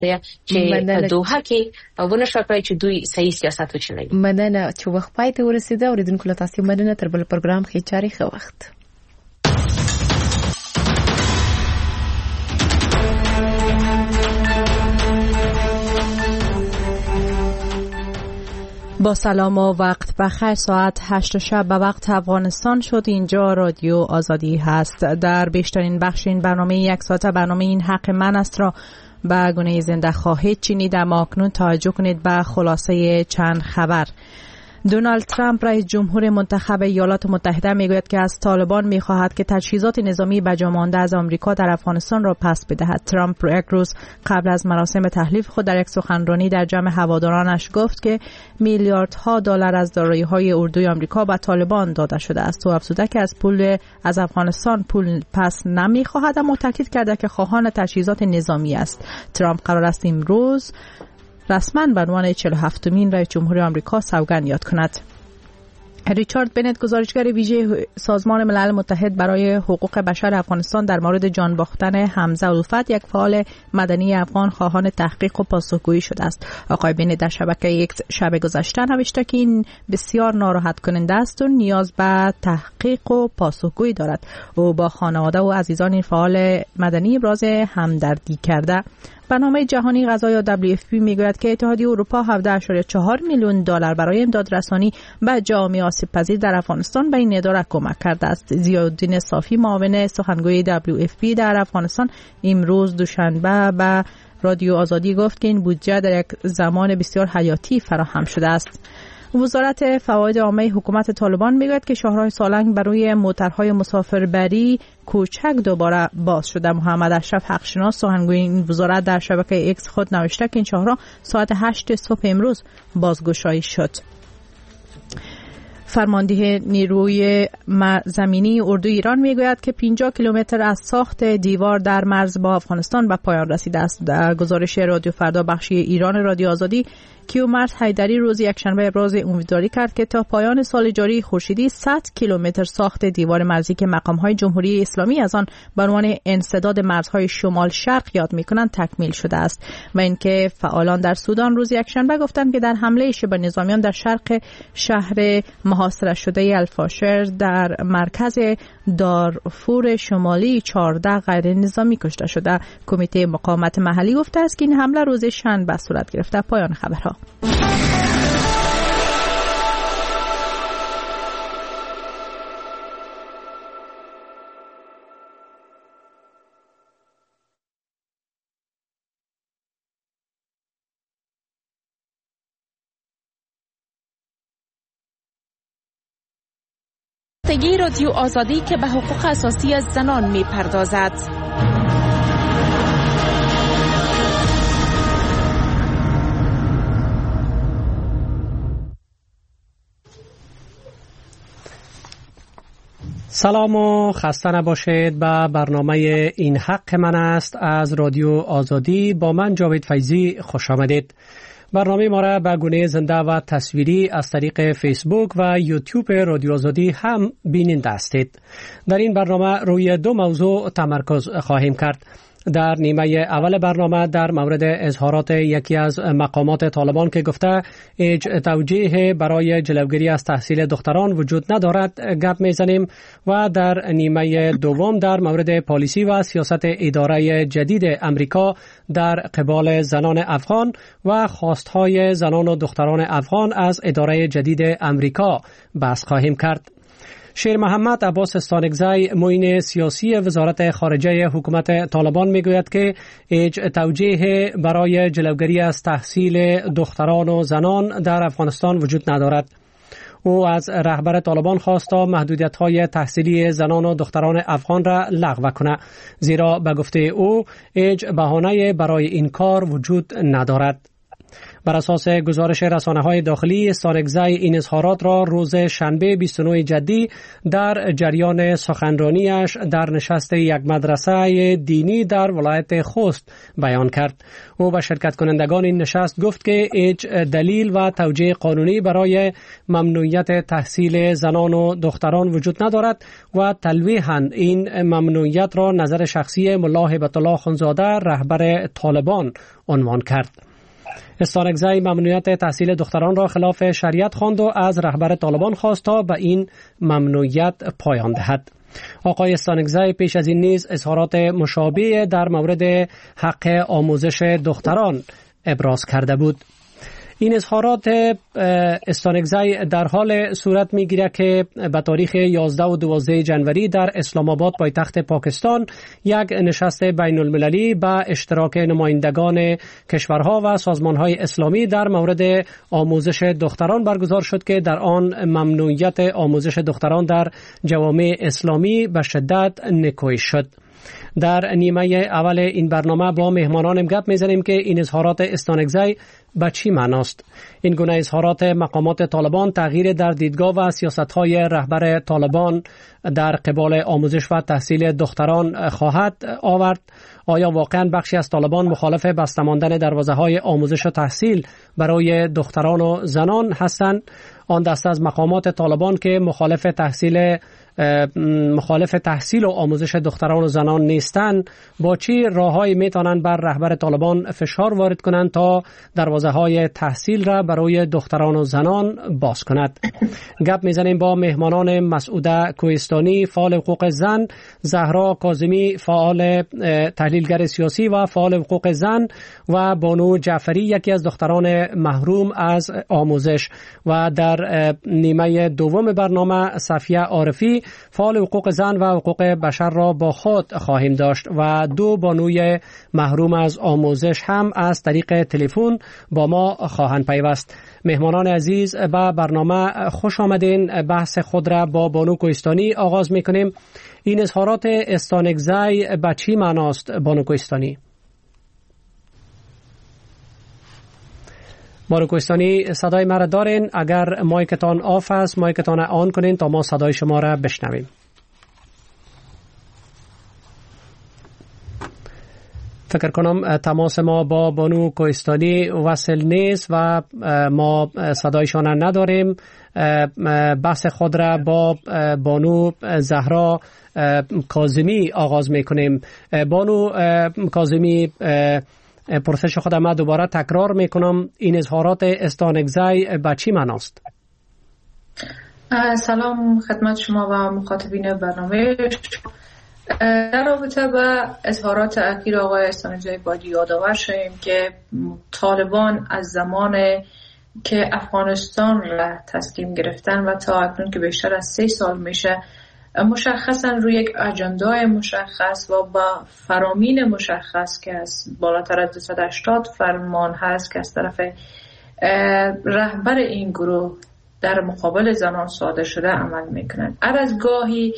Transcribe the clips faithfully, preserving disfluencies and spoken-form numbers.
چې دوحه کې ونه شکای چې دوی صحیح سیاست وچلوي. مننه چې وخت پای ته ورسیده. اوریدونکو له تاسو مننه. تر بل پروګرام کې چاري ښه وخت. با سلام و وقت بخیر. ساعت هشت شب به وقت افغانستان شد. اینجا رادیو آزادی هست. در بیشترین بخش این برنامه یک ساعته برنامه این حق من است را به گونه زنده خواهید چینید. اما اکنون توجه کنید به خلاصه چند خبر. دونالد ترامپ رئیس جمهور منتخب ایالات متحده میگوید که از طالبان میخواهد که تجهیزات نظامی به جا مانده از آمریکا در افغانستان را پس بدهد. ترامپ یک روز قبل از مراسم تحلیف خود در یک سخنرانی در جمع هوادارانش گفت که میلیاردها دلار از دارایی‌های اردوی آمریکا به طالبان داده شده است. او افزوده که از پول از افغانستان پول پس نمیخواهد، اما تاکید کرده که خواهان تجهیزات نظامی است. ترامپ قرار است امروز رسما به عنوان چهل و هفتمین رئیس جمهور آمریکا سوگند یاد کند. ریچارد بنت، گزارشگر ویژه سازمان ملل متحد برای حقوق بشر افغانستان، در مورد جان باختن حمزه الفت، یک فعال مدنی افغان، خواهان تحقیق و پاسخگویی شده است. آقای بنت در شبکه یک شب گذشته نوشته که این بسیار ناراحت کننده است و نیاز به تحقیق و پاسخگویی دارد. او با خانواده و عزیزان این فعال مدنی ابراز همدردی کرده. برنامه جهانی غذا یا دبلیو اف پی میگوید که اتحادیه اروپا هفده ممیز چهار میلیون دلار برای امدادرسانی به جامعه آسیب‌پذیر در افغانستان به این اداره کمک کرده است. ضیاءالدین صافی، معاون سخنگوی دبلیو اف پی در افغانستان، امروز دوشنبه به رادیو آزادی گفت که این بودجه در یک زمان بسیار حیاتی فراهم شده است. وزارت فواید عامه حکومت طالبان میگوید که شاهراه سالنگ برای موترهای مسافربری کوچک دوباره باز شده. محمد اشرف حقشناس، سخنگوی این وزارت، در شبکه ایکس خود نوشته که این شاهراه ساعت هشت صبح امروز بازگشایی شد. فرمانده نیروی زمینی اردوی ایران میگوید که پنجاه کیلومتر از ساخت دیوار در مرز با افغانستان به پایان رسیده است. در گزارش رادیو فردا بخشی ایران رادیو آزادی، کیومرث حیدری روز یکشنبه ابراز امیدواری کرد که تا پایان سال جاری خورشیدی صد کیلومتر ساخت دیوار مرزی که مقام‌های جمهوری اسلامی از آن به عنوان انسداد مرزهای شمال شرق یاد می‌کنند تکمیل شده است. و اینکه فعالان در سودان روز یکشنبه گفتند که در حمله شبه نظامیان در شرق شهر محاصره شده الفاشر در مرکز دارفور شمالی چهارده غیر نظامی کشته شده. کمیته مقاومت محلی گفته است که این حمله روز شنبه صورت گرفته. پایان خبرها. تگی رادیو آزادی که به حقوق اساسی از زنان می پردازد. سلام و خسته نباشید. به برنامه این حق من است از رادیو آزادی با من جاوید فیضی خوش آمدید. برنامه ما را به گونه زنده و تصویری از طریق فیسبوک و یوتیوب رادیو آزادی هم بیننده هستید. در این برنامه روی دو موضوع تمرکز خواهیم کرد. در نیمه اول برنامه در مورد اظهارات یکی از مقامات طالبان که گفته هیچ توجیه برای جلوگیری از تحصیل دختران وجود ندارد گپ میزنیم و در نیمه دوم در مورد پالیسی و سیاست اداره جدید امریکا در قبال زنان افغان و خواستهای زنان و دختران افغان از اداره جدید امریکا بحث خواهیم کرد. شیر محمد عباس استانکزی، معین سیاسی وزارت خارجه حکومت طالبان میگوید که هیچ توجیه برای جلوگیری از تحصیل دختران و زنان در افغانستان وجود ندارد. او از رهبر طالبان خواست تا محدودیت‌های تحصیلی زنان و دختران افغان را لغو کند، زیرا به گفته او هیچ بهانه‌ای برای این کار وجود ندارد. بر اساس گزارش رسانه‌های داخلی، استانکزی این اظهارات را روز شنبه بیست و نه جدی در جریان سخنرانیش در نشست یک مدرسه دینی در ولایت خوست بیان کرد. او به شرکت کنندگان این نشست گفت که هیچ دلیل و توجیه قانونی برای ممنوعیت تحصیل زنان و دختران وجود ندارد و تلویحاً این ممنوعیت را نظر شخصی ملا هیبت الله خونزاده رهبر طالبان عنوان کرد. استانکزی ممنوعیت تحصیل دختران را خلاف شریعت خواند و از رهبر طالبان خواست تا به این ممنوعیت پایان دهد. آقای استانکزی پیش از این نیز اظهارات مشابه در مورد حق آموزش دختران ابراز کرده بود. این اظهارات استانکزی در حال صورت میگیرد که به تاریخ یازده و دوازده ژانویه در اسلام آباد پایتخت پاکستان یک نشست بین المللی با اشتراک نمایندگان کشورها و سازمانهای اسلامی در مورد آموزش دختران برگزار شد که در آن ممنوعیت آموزش دختران در جوامع اسلامی به شدت نکوهش شد. در نیمه اول این برنامه با مهمانانم گپ میزنیم که این اظهارات استانکزی به چی معناست. این گونه اظهارات مقامات طالبان تغییر در دیدگاه و سیاست‌های رهبر طالبان در قبال آموزش و تحصیل دختران خواهد آورد؟ آیا واقعا بخشی از طالبان مخالف بسته ماندن دروازه‌های آموزش و تحصیل برای دختران و زنان هستند؟ آن دسته از مقامات طالبان که مخالف تحصیل مخالف تحصیل و آموزش دختران و زنان نیستند، با چی راههایی میتونند بر رهبر طالبان فشار وارد کنند تا دروازه‌های تحصیل را برای دختران و زنان باز کند؟ گپ میزنیم با مهمانان مسعوده کوهستانی فعال حقوق زن، زهرا کاظمی فعال تحلیلگر سیاسی و فعال حقوق زن و بانو جعفری یکی از دختران محروم از آموزش، و در نیمه دوم برنامه صفیه عارفی فعال حقوق زن و حقوق بشر را با خود خواهیم داشت و دو بانوی محروم از آموزش هم از طریق تلفن با ما خواهند پیوست. مهمانان عزیز، به برنامه خوش آمدین. بحث خود را با بانو کوهستانی آغاز میکنیم. این اظهارات استانکزی به چی معناست بانو کوهستانی؟ بانو کوهستانی صدای مرا دارین؟ اگر مایکتان آف است مایکتان آن کنین تا ما صدای شما را بشنویم. فکر کنم تماس ما با بانو کوهستانی وصل نیست و ما صدایشان نداریم. بحث خود را با بانو زهرا کاظمی آغاز میکنیم. بانو کاظمی، پرسش خودم من دوباره تکرار میکنم، این اظهارات استانکزی به چی معناست؟ سلام خدمت شما و مخاطبین برنامه. در رابطه با اظهارات اخیر آقای استانکزی باید یادآور شویم که طالبان از زمان که افغانستان را تسلیم گرفتن و تا اکنون که بیشتر از سه سال میشه، مشخصا روی یک اجندای مشخص و با فرامین مشخص که از بالاتر از دویست و هشتاد فرمان هست که از طرف رهبر این گروه در مقابل زنان صادر شده عمل میکنند. هر از گاهی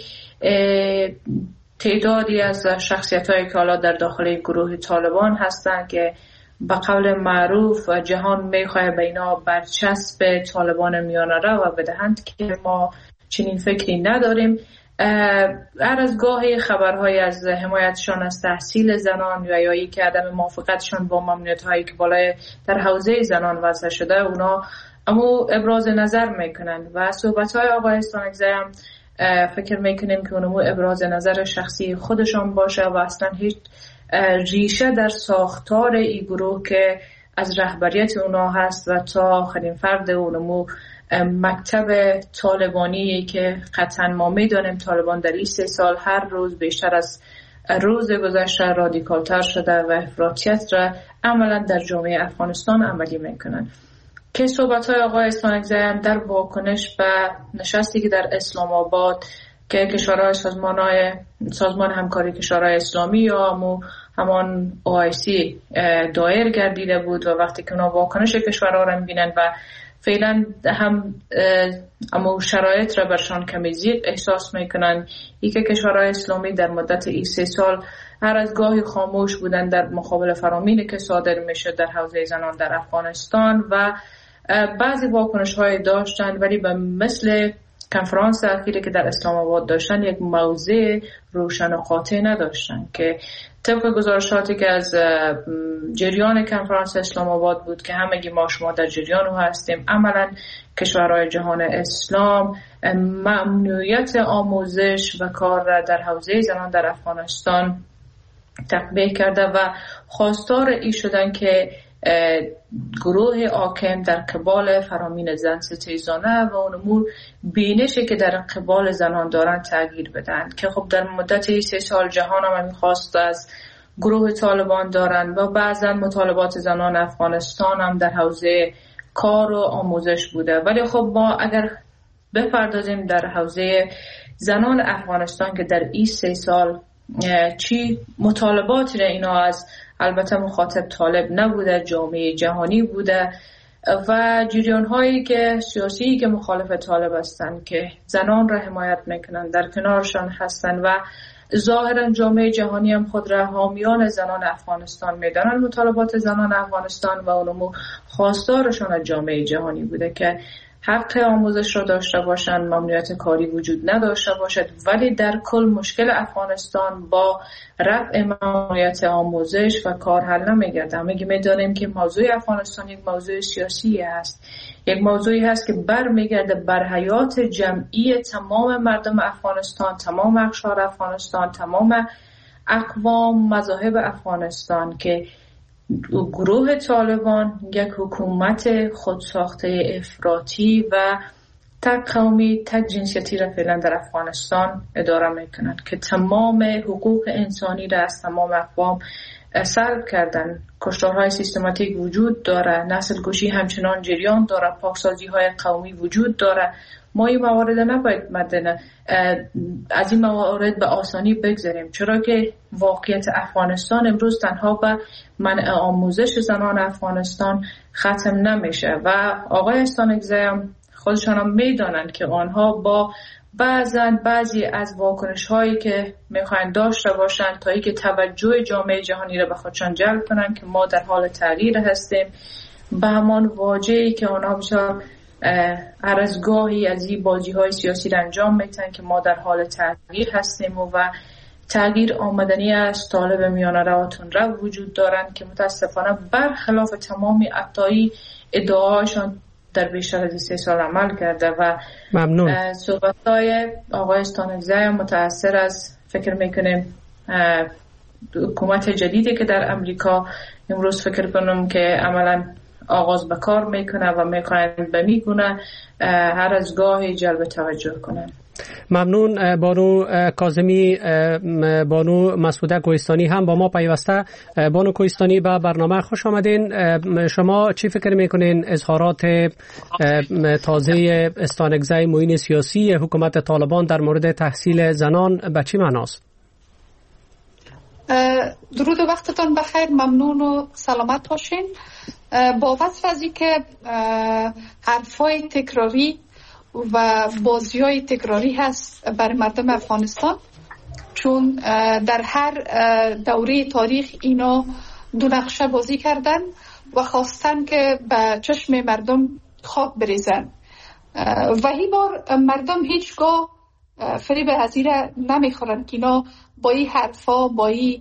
تعدادی از شخصیت‌هایی که حالا در داخل گروه طالبان هستند که به قول معروف جهان میخواه به اینا برچسب طالبان میانه رو و بدهند که ما چنین فکری نداریم. هر از گاهی خبرهای از حمایتشان از تحصیل زنان یا یایی که عدم موافقتشان با ممنوعیت‌هایی که بالای در حوزه زنان وضع شده اونا اما ابراز نظر میکنند و صحبت‌های آقای استانکزی هم فکر میکنیم که اونمو ابراز نظر شخصی خودشان باشه و اصلا هیچ ریشه در ساختار این گروه که از رهبریت اونا هست و تا آخرین فرد اونمو مکتب طالبانی که قطعا ما میدانیم طالبان در این سه سال هر روز بیشتر از روز گذشته رادیکالتر شده و افراطیت را عملا در جامعه افغانستان عملی میکنن. که صحبت‌های آقای استانکزی در واکنش به نشستی که در اسلام آباد که کشورهای سازمان‌های سازمان همکاری کشورهای اسلامی یا همو همان او آی سی دایر گردیده بود و وقتی که اونا واکنش کشورها را می‌بینن و فعلا هم اما شرایط را برشان کمی زیق احساس میکنن، ای که کشورهای اسلامی در مدت این سه سال هر از گاهی خاموش بودن در مقابل فرامینی که صادر میشه در حوزه زنان در افغانستان و بعضی واکنش های داشتن، ولی به مثل کنفرانس اخیری که در اسلام آباد داشتن یک موضع روشن و قاطع نداشتن که طبق گزارشاتی که از جریان کنفرانس اسلام آباد بود که همگی ما شما در جریان او هستیم، عملا کشورهای جهان اسلام ممنوعیت آموزش و کار را در حوزه زنان در افغانستان تطبیق کرده و خواستار ای شدن که گروه حاکم در قبال فرامین زن ستیزانه و اون امور بینشی که در قبال زنان دارن تغییر بدن که خب در مدت سه سال جهان هم میخواست از گروه طالبان دارن و بعضا مطالبات زنان افغانستان هم در حوزه کار و آموزش بوده. ولی خب ما اگر بپردازیم در حوزه زنان افغانستان که در این سه سال چی مطالباتی را اینا از البته مخاطب طالب نبوده، جامعه جهانی بوده و جریان هایی که سیاسی که مخالف طالب هستند که زنان را حمایت میکنن در کنارشان هستن و ظاهرا جامعه جهانی هم خود را حامیان زنان افغانستان میدانن. مطالبات زنان افغانستان و اونمو خواستارشان از جامعه جهانی بوده که حق آموزش را داشته باشند، ممنوعیت کاری وجود نداشته باشد، ولی در کل مشکل افغانستان با رفع ممنوعیت آموزش و کار حل نمیگرده. همگی میدانیم که موضوع افغانستان یک موضوع سیاسی است، یک موضوعی هست که برمیگرده بر حیات جمعی تمام مردم افغانستان، تمام اقشار افغانستان، تمام اقوام مذاهب افغانستان که گروه طالبان یک حکومت خودساخته افراطی و تک قومی تک جنسیتی را فعلا در افغانستان اداره میکنند که تمام حقوق انسانی را از تمام اقوام سلب کردن. کشتارهای سیستماتیک وجود داره، نسل کشی همچنان جریان داره، پاکسازی های قومی وجود داره. ما این موارد نباید مدن از این موارد به آسانی بگذاریم، چرا که واقعیت افغانستان امروز تنها به منع آموزش زنان افغانستان ختم نمیشه و آقای استانکزی هم خودشان هم میدانند که آنها با بعضن بعضی از واکنش هایی که میخواین داشته باشند تا اینکه توجه جامعه جهانی را به خودشان جلب کنند که ما در حال تغییر هستیم، به همان واجهی که آنها بسیار هر از گاهی از این بازی های سیاسی را انجام میتن که ما در حال تغییر هستیم و, و تغییر آمدنی از طالب میانه رواتون را وجود دارند که متاسفانه برخلاف تمامی ادعای ادعاهایشان در بیشتر از سه سال عمل کرده و ممنون. صحبت های آقای استانکزی متأثر از فکر میکنیم حکومت جدیدی که در امریکا امروز فکر کنم که عملا آغاز به کار میکنه و میخواین به میگونه هر از گاهی جلب توجه کنن. ممنون. بانو کاظمی، بانو مسعوده کوهستانی هم با ما پیوسته. بانو کوهستانی به برنامه خوش آمدین. شما چی فکر میکنین اظهارات تازه استانکزی معین سیاسی حکومت طالبان در مورد تحصیل زنان به چی معناست؟ درود و وقتتان بخیر، ممنون و سلامت باشین. با وصف از این که حرفای تکراری و بازی‌های تکراری هست برای مردم افغانستان، چون در هر دوره تاریخ اینا دو نقشه بازی کردن و خواستن که به چشم مردم خاک بریزن و این بار مردم هیچگاه فریب هزیره نمیخورن که اینا با این حرفا، با این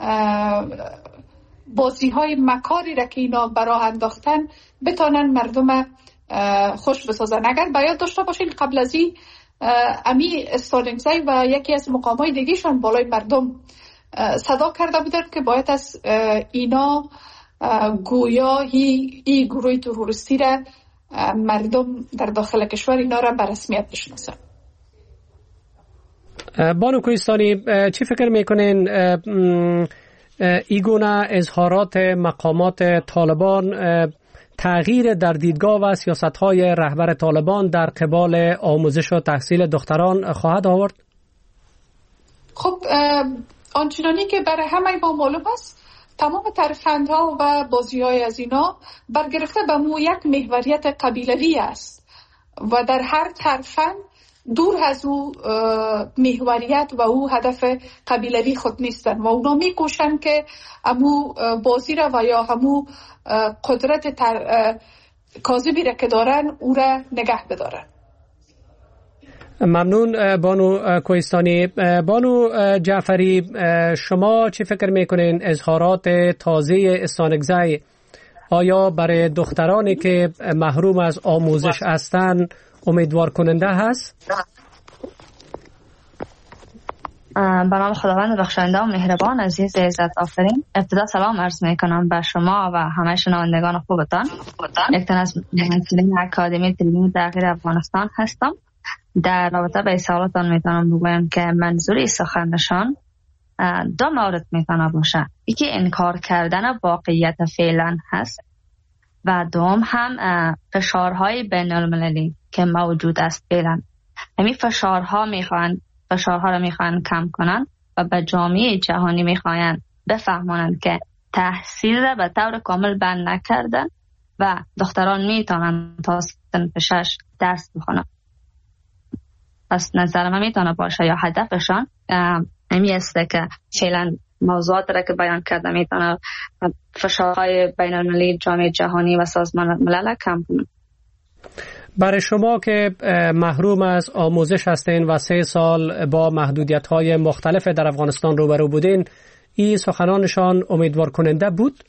بازی های مکاری را که اینا برای انداختن بتانن مردم خوش بسازن. اگر باید داشته باشین قبل از این امی استانکزی و یکی از مقامای دیگهشان بالای مردم صدا کرده بودن که باید از اینا گویا این گروه تروریستی را مردم در داخل کشور اینا را به رسمیت بشناسن. بانو کوهستانی، چی فکر میکنین ایگونه اظهارات مقامات طالبان تغییر در دیدگاه و سیاست‌های رهبر طالبان در قبال آموزش و تحصیل دختران خواهد آورد؟ خب آنچنانی که برای همه ما معلوم است، تمام ترفندها و بازی‌های از اینا برگرفته به مو یک محوریت قبیلوی است و در هر ترفند دور از او محوریت و او هدف قبیلوی خود نیستن و اونا میکوشن که همو بازی را و یا همو قدرت تر کاذبی را که دارن او را نگه بدارن. ممنون بانو کوهستانی. بانو جعفری، شما چی فکر میکنین اظهارات تازه استانکزی آیا برای دخترانی که محروم از آموزش هستند امیدوار کننده هست؟ به نام خداوند بخشنده و مهربان. عزیز عزت آفرین، ابتدا سلام عرض می کنم به شما و همه شنوندگان خوبتان. یک تن از ممثلین اکادمی تلویزیون تغییر افغانستان هستم. در رابطه به سوالاتان میتونم بگویم که منظوری سخنشان دو مورد میتونه باشه. یکی انکار کردن واقعیت فعلا هست و دوم هم فشارهای بین المللی که موجود است فعلا. همین فشارها میخوان فشارها را میخوان کم کنن و به جامعه جهانی میخوان بفهمانند که تحصیل را به طور کامل بند نکردن و دختران میتونن تا صنف شش درس بخونن. پس نظر من میتونه باشه یا هدفشان همی است که فعلا موضوعات را که بیان کرده میتونه فشارهای بین المللی جامعه جهانی و سازمان ملل کم کنن. برای شما که محروم از آموزش هستین و سه سال با محدودیت‌های مختلف در افغانستان روبرو بودین، این سخنانشان امیدوار کننده بود؟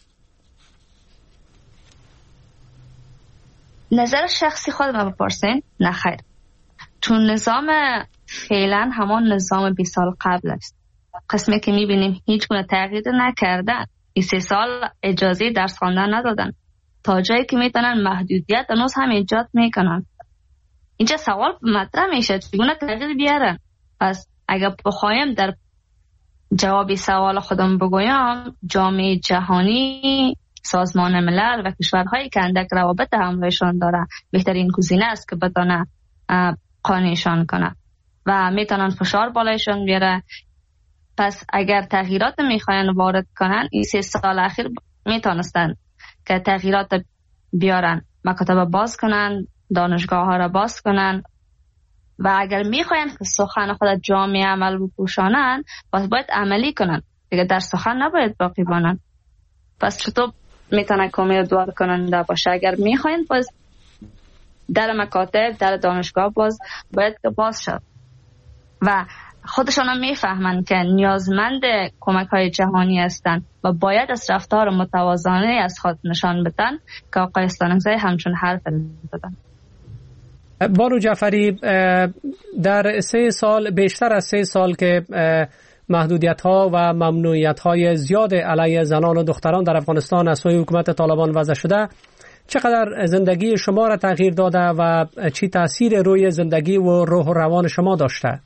نظر شخصی خود ما بپرسین؟ نه خیر. چون نظام فعلا همان نظام بیست سال قبل است. قسمی که میبینیم هیچ گونه تغییر نکردن. این سه سال اجازه درس خواندن ندادن. تا جایی که میتونن محدودیت هنوز هم ایجاد میکنن. اینجا سوال مطرح میشه چگونه تغییر بیارن. پس اگر بخوایم در جواب سوال خودم بگویم، جامعه جهانی، سازمان ملل و کشورهایی که اندک روابط همراهشان داره بهترین گزینه است که بتونه قانعشان کنه و میتونن فشار بالایشان بیاره. پس اگر تغییرات میخواین وارد کنن، این سه سال اخیر میتونستن که تغییرات بیارن، مکاتب باز کنن، دانشگاه ها را باز کنن و اگر میخواین که سخن خود جامعه عمل بپوشانن، پس باید عملی کنن دیگه، در سخن نباید باقی بانن. پس چطور میتونه که امیدوار کننده باشه؟ اگر میخواین پس در مکاتب، در دانشگاه باز باید که باز شد و خودشان هم میفهمند که نیازمند کمک های جهانی هستند و باید از رفتار متوازنه از خود نشان بدن که آقای استانکزی همچون حرف زدن. بانو جعفری، در سه سال بیشتر از سه سال که محدودیت ها و ممنوعیت های زیاد علیه زنان و دختران در افغانستان از سوی حکومت طالبان وضع شده، چقدر زندگی شما را تغییر داده و چی تأثیر روی زندگی و روح و روان شما داشته؟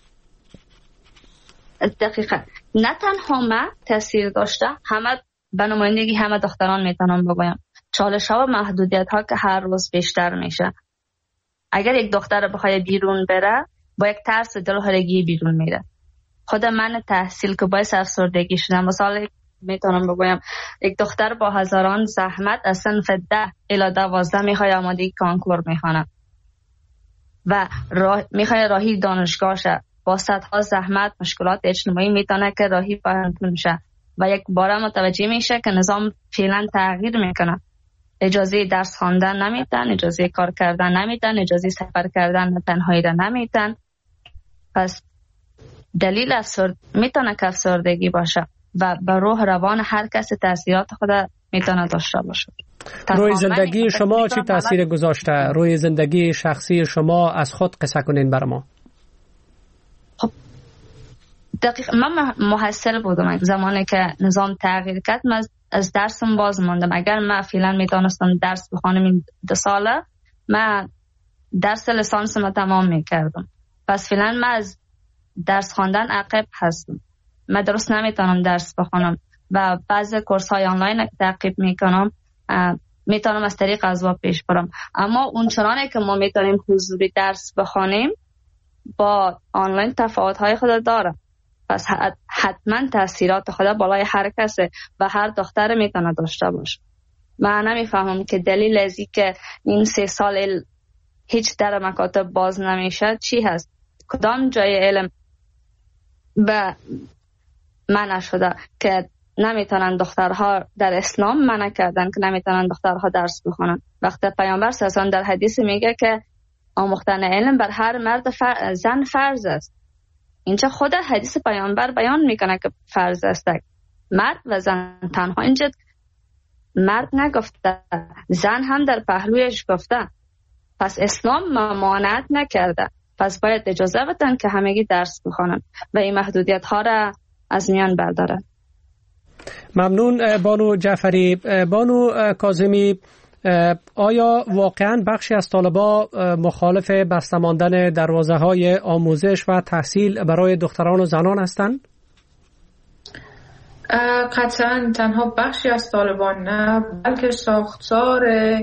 دقیقا نه تنها من تأثیر داشته، همه به نمایندگی همه دختران میتونم بگویم. چالش ها و محدودیت ها که هر روز بیشتر میشه. اگر یک دختر بخواد بیرون بره، با یک ترس دلهرگی بیرون میره. خود من تحصیل که باعث افسردگی شدم. مثلا میتونم بگویم یک دختر با هزاران زحمت از صنف ده الی دوازده میخواد آمادگی کانکور میخونه و راه میخواد راهی دانشگاه شه، با صدها زحمت مشکلات اجتماعی میتونه که راهی پرانتون شه و یک بار متوجه میشه که نظام فعلا تغییر میکنه. اجازه درس خواندن نمیدن، اجازه کار کردن نمیدن، اجازه سفر کردن تنهایی را نمیدن. پس دلیل افسرد میتونه که افسردگی باشه و به روح روان هر کس تاثیرات خود میتونه داشته باشه. روی زندگی شما چی تاثیر گذاشته؟ روی زندگی شخصی شما از خود قصه کنین بر ما. خب دقیقا من محصل بودم زمانی که نظام تغییر کرد. من از درسم باز ماندم. اگر من فعلا میتونستم درس بخونم این دو ساله، من درس لیسانس ما تمام میکردم. پس فعلا من از درس خواندن عقب هستم. من درست نمیتونم درس بخونم و بعضی کورس های آنلاین که تعقیب میکنم میتونم از طریق اسباب پیش برم. اما اون چنانه که ما میتونیم حضوری درس بخونیم با آنلاین تفاوت های خود داره. پس حتما تاثیرات خود بالای هر کسه و هر دختر میتونه داشته باشه. من نمیفهمم که دلیل ازی که این سه سال هیچ در مکاتب باز نمیشه چی هست؟ کدام جای علم به منع شده که نمیتونن دخترها در اسلام منع کردن که نمیتونن دخترها درس بخونن؟ وقتی پیامبر صلی الله علیه و آله در حدیث میگه که آموختن علم بر هر مرد فر... زن فرض است. اینجا خود حدیث پیامبر بیان میکنه که فرض است. مرد و زن تنها، اینجا مرد نگفته، زن هم در پهلویش گفته. پس اسلام ممانعت نکرده، پس باید اجازه بدن که همگی درس بخونن و این محدودیت ها را از میان برداره. ممنون بانو جعفری. بانو کاظمی، آیا واقعا بخشی از طالبا مخالف بسته ماندن دروازه های آموزش و تحصیل برای دختران و زنان هستند؟ قطعا تنها بخشی از طالبان نه، بلکه ساختار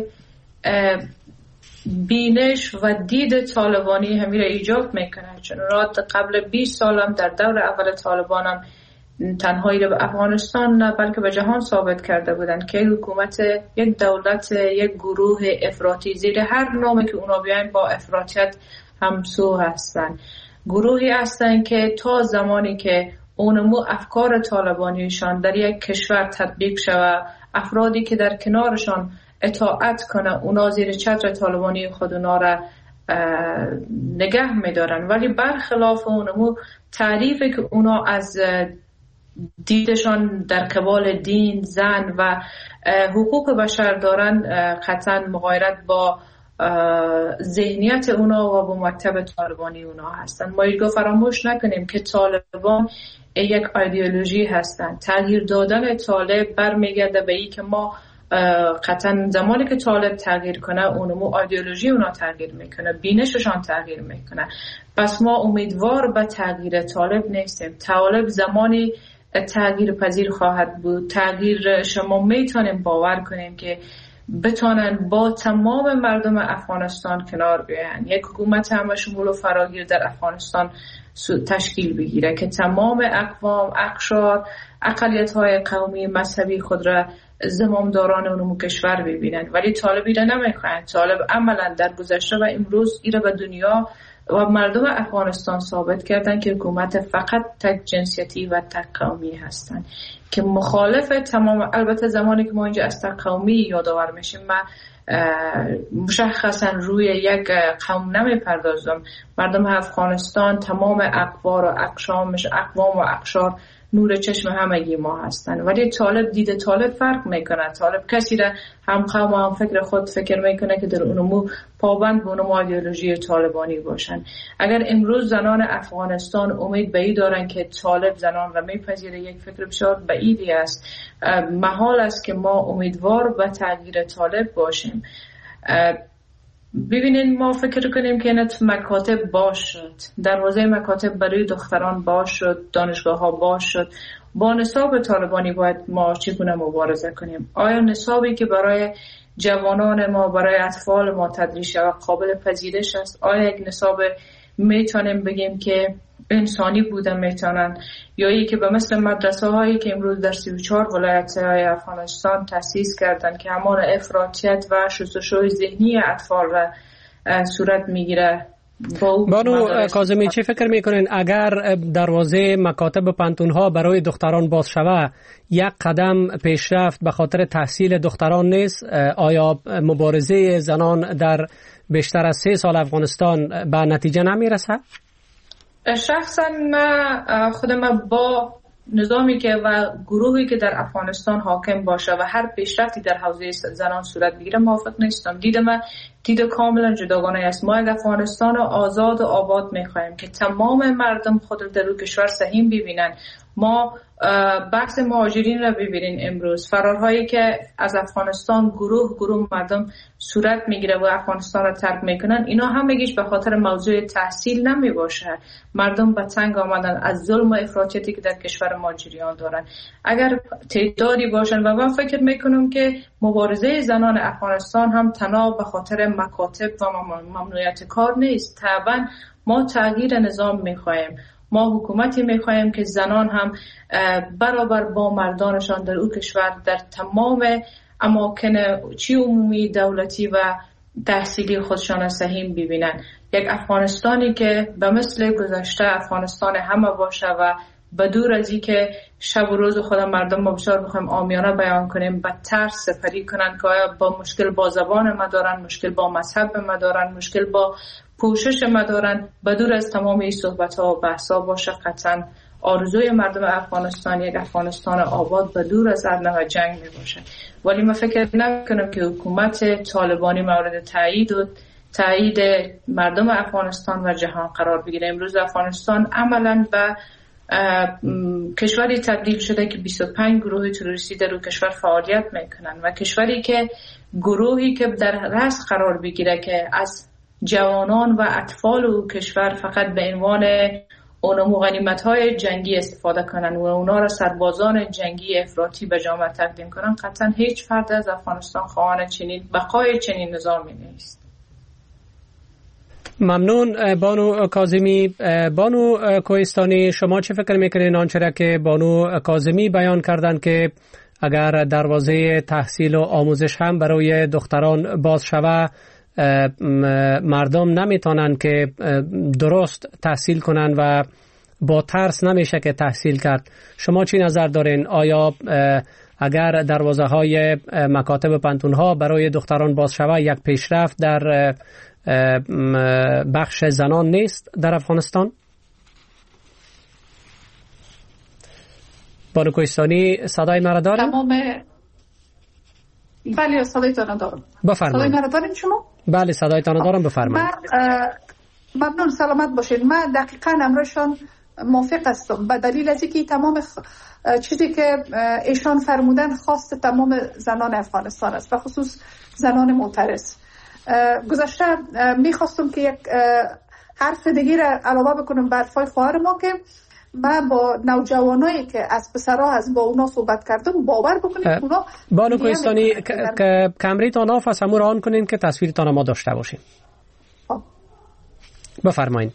بینش و دید طالبانی همین را ایجاب میکنه. چون قبل بیست سالم در دور اول طالبانم تنهایی را به افغانستان نه بلکه به جهان ثابت کرده بودند که حکومت یک دولت، یک گروه افراطی، زیر هر نامی که اونا بیاین با افراطیت همسو هستند. گروهی هستند که تا زمانی که اونمو افکار طالبانیشان در یک کشور تطبیق شود، افرادی که در کنارشان اطاعت کنه اونا زیر چتر طالبانی خود اونا را نگه میدارن. ولی برخلاف اونمو تعریفی که اونا از دیدشان در قبال دین، زن و حقوق بشر دارن قطعا مغایرت با ذهنیت اونا و با مکتب طالبانی اونا هستن. ما اینو فراموش نکنیم که طالبان یک ایدئولوژی هستن. تغییر دادن طالب برمیگرده به این که ما قطعا زمانی که طالب تغییر کنه اونمو ایدئولوژی اونا تغییر میکنه، بینششان تغییر میکنه. پس ما امیدوار به تغییر طالب نیستیم. طالب زمانی تغییر پذیر خواهد بود. تغییر شما میتونیم باور کنیم که بتونن با تمام مردم افغانستان کنار بیاین، یک حکومت همه شمول و فراگیر در افغانستان تشکیل بگیره که تمام اقوام، اقشار، اقلیت‌های قومی، مذهبی خود را زمامداران اونمو کشور ببینن. ولی طالبی را نمیخواین. طالب عملا در گذشته و امروز ایره به دنیا و مردم افغانستان ثابت کردن که حکومت فقط تک جنسیتی و تک قومی هستن که مخالف تمام. البته زمانی که ما اینجا از تک قومی یادآور میشیم، ما مشخصا روی یک قوم نمیپردازم. مردم افغانستان تمام اقوار و اقشامش، اقوام و اقشار نور چشم همگی ما هستن. ولی طالب دید طالب فرق میکنه. طالب کسی را هم قوم و هم فکر خود فکر میکنه که در اونمو پابند به اونمو ایدئولوژی طالبانی باشن. اگر امروز زنان افغانستان امید به این دارن که طالب زنان را میپذیره، یک فکر بسیار بعیدی است. محال است که ما امیدوار به تغییر طالب باشیم. ببینین، ما فکر کنیم که اینت مکاتب باز شد، دروازه مکاتب برای دختران باز شد، دانشگاه ها باز شد. با نصاب طالبانی باید ما چگونه مبارزه کنیم؟ آیا نصابی که برای جوانان ما، برای اطفال ما تدریس و قابل پذیرش است؟ آیا یک نصاب میتونیم بگیم که انسانی بوده میتونن، یا ای که به مثل مدرسه هایی که امروز در سی و چهار ولایت های افغانستان تأسیس کردن که همان افراطیت و شستشوی ذهنی اطفال را صورت میگیره؟ بانو کاظمی، چی فکر میکنین اگر دروازه مکاتب پانتون ها برای دختران باز شود، یک قدم پیشرفت به خاطر تحصیل دختران نیست؟ آیا مبارزه زنان در بیشتر از سه سال افغانستان به نتیجه نمیرسه؟ شخصا من خودم با نظامی که و گروهی که در افغانستان حاکم باشه و هر پیشرفتی در حوزه زنان صورت بگیره موافق نیستم. دید من دید کاملا جداگانه است. ما یک افغانستان آزاد و آباد میخوایم که تمام مردم خود در روی کشور سهیم ببینن. ما بحث مهاجرین را ببینین، امروز فرارهایی که از افغانستان گروه گروه مردم صورت میگیره و افغانستان را ترک میکنن، اینا هم میگیش به خاطر موضوع تحصیل نمی باشه. مردم به تنگ آمدن از ظلم و افراطیتی که در کشور ما جریان دارن. اگر تعدادی باشن، و من فکر میکنم که مبارزه زنان افغانستان هم تنها به خاطر مکاتب و ممنوعیت کار نیست. طبعا ما تغییر نظام میخوایم. ما حکومتی میخوایم که زنان هم برابر با مردانشان در او کشور در تمام اماکن چی عمومی، دولتی و تحصیلی خودشان سهیم ببینن. یک افغانستانی که به مثل گذشته افغانستان همه باشه و به دور از این که شب و روز خود مردم ما بسیار بخوایم عامیانه بیان کنیم به ترس سپری کنن که آیا با مشکل با زبان ما دارن، مشکل با مذهب ما دارن، مشکل با پوشش ما دارن، به دور از تمام این صحبت ها و بحث ها باشه. قطعا آرزوی مردم افغانستان یک افغانستان آباد به دور از هر نوع جنگ می باشه. ولی من فکر نمی‌کنم که حکومت طالبانی مورد تایید و تایید مردم افغانستان و جهان قرار بگیره. امروز افغانستان عملاً به کشوری تبدیل شده که بیست و پنج گروه تروریستی در اون کشور فعالیت میکنن و کشوری که گروهی که در رأس قرار بگیره که از جوانان و اطفال و کشور فقط به عنوان اونمو غنیمت‌های جنگی استفاده کنن و اونا را سربازان جنگی افراطی به جامعه تقدیم کنن، قطعا هیچ فرد از افغانستان خواهان چنین بقای چنین نظامی نیست. ممنون بانو کاظمی. بانو کوهستانی، شما چه فکر میکنین آنچه را که بانو کاظمی بیان کردن که اگر دروازه تحصیل و آموزش هم برای دختران باز شود مردم نمیتونن که درست تحصیل کنن و با ترس نمیشه که تحصیل کرد، شما چی نظر دارین؟ آیا اگر دروازه های مکاتب و پانتون ها برای دختران باز شود یک پیشرفت در بخش زنان نیست در افغانستان؟ بانو کوهستانی صدای مرا داریم؟ تمام بله صدای تان دارم. بفرمایید. صدای مرا داریم شما؟ بله صدای تان دارم، بفرمایید. ممنون، سلامت باشید. من دقیقاً امرشان موافق هستم به دلیل از اینکه تمام خ... چیزی که ایشان فرمودن خواست تمام زنان افغانستان است و خصوص زنان معترض. گذشته میخواستم که یک حرف دیگه را علاوه بکنم بر حرفای خواهر ما که من با نوجوانایی که از پسرها از با اونا صحبت کردم باور بکنید اونا. بانو کوهستانی که کامریتان آف از همون را آن کنین که تصویرتان ما داشته باشیم. بفرمایید.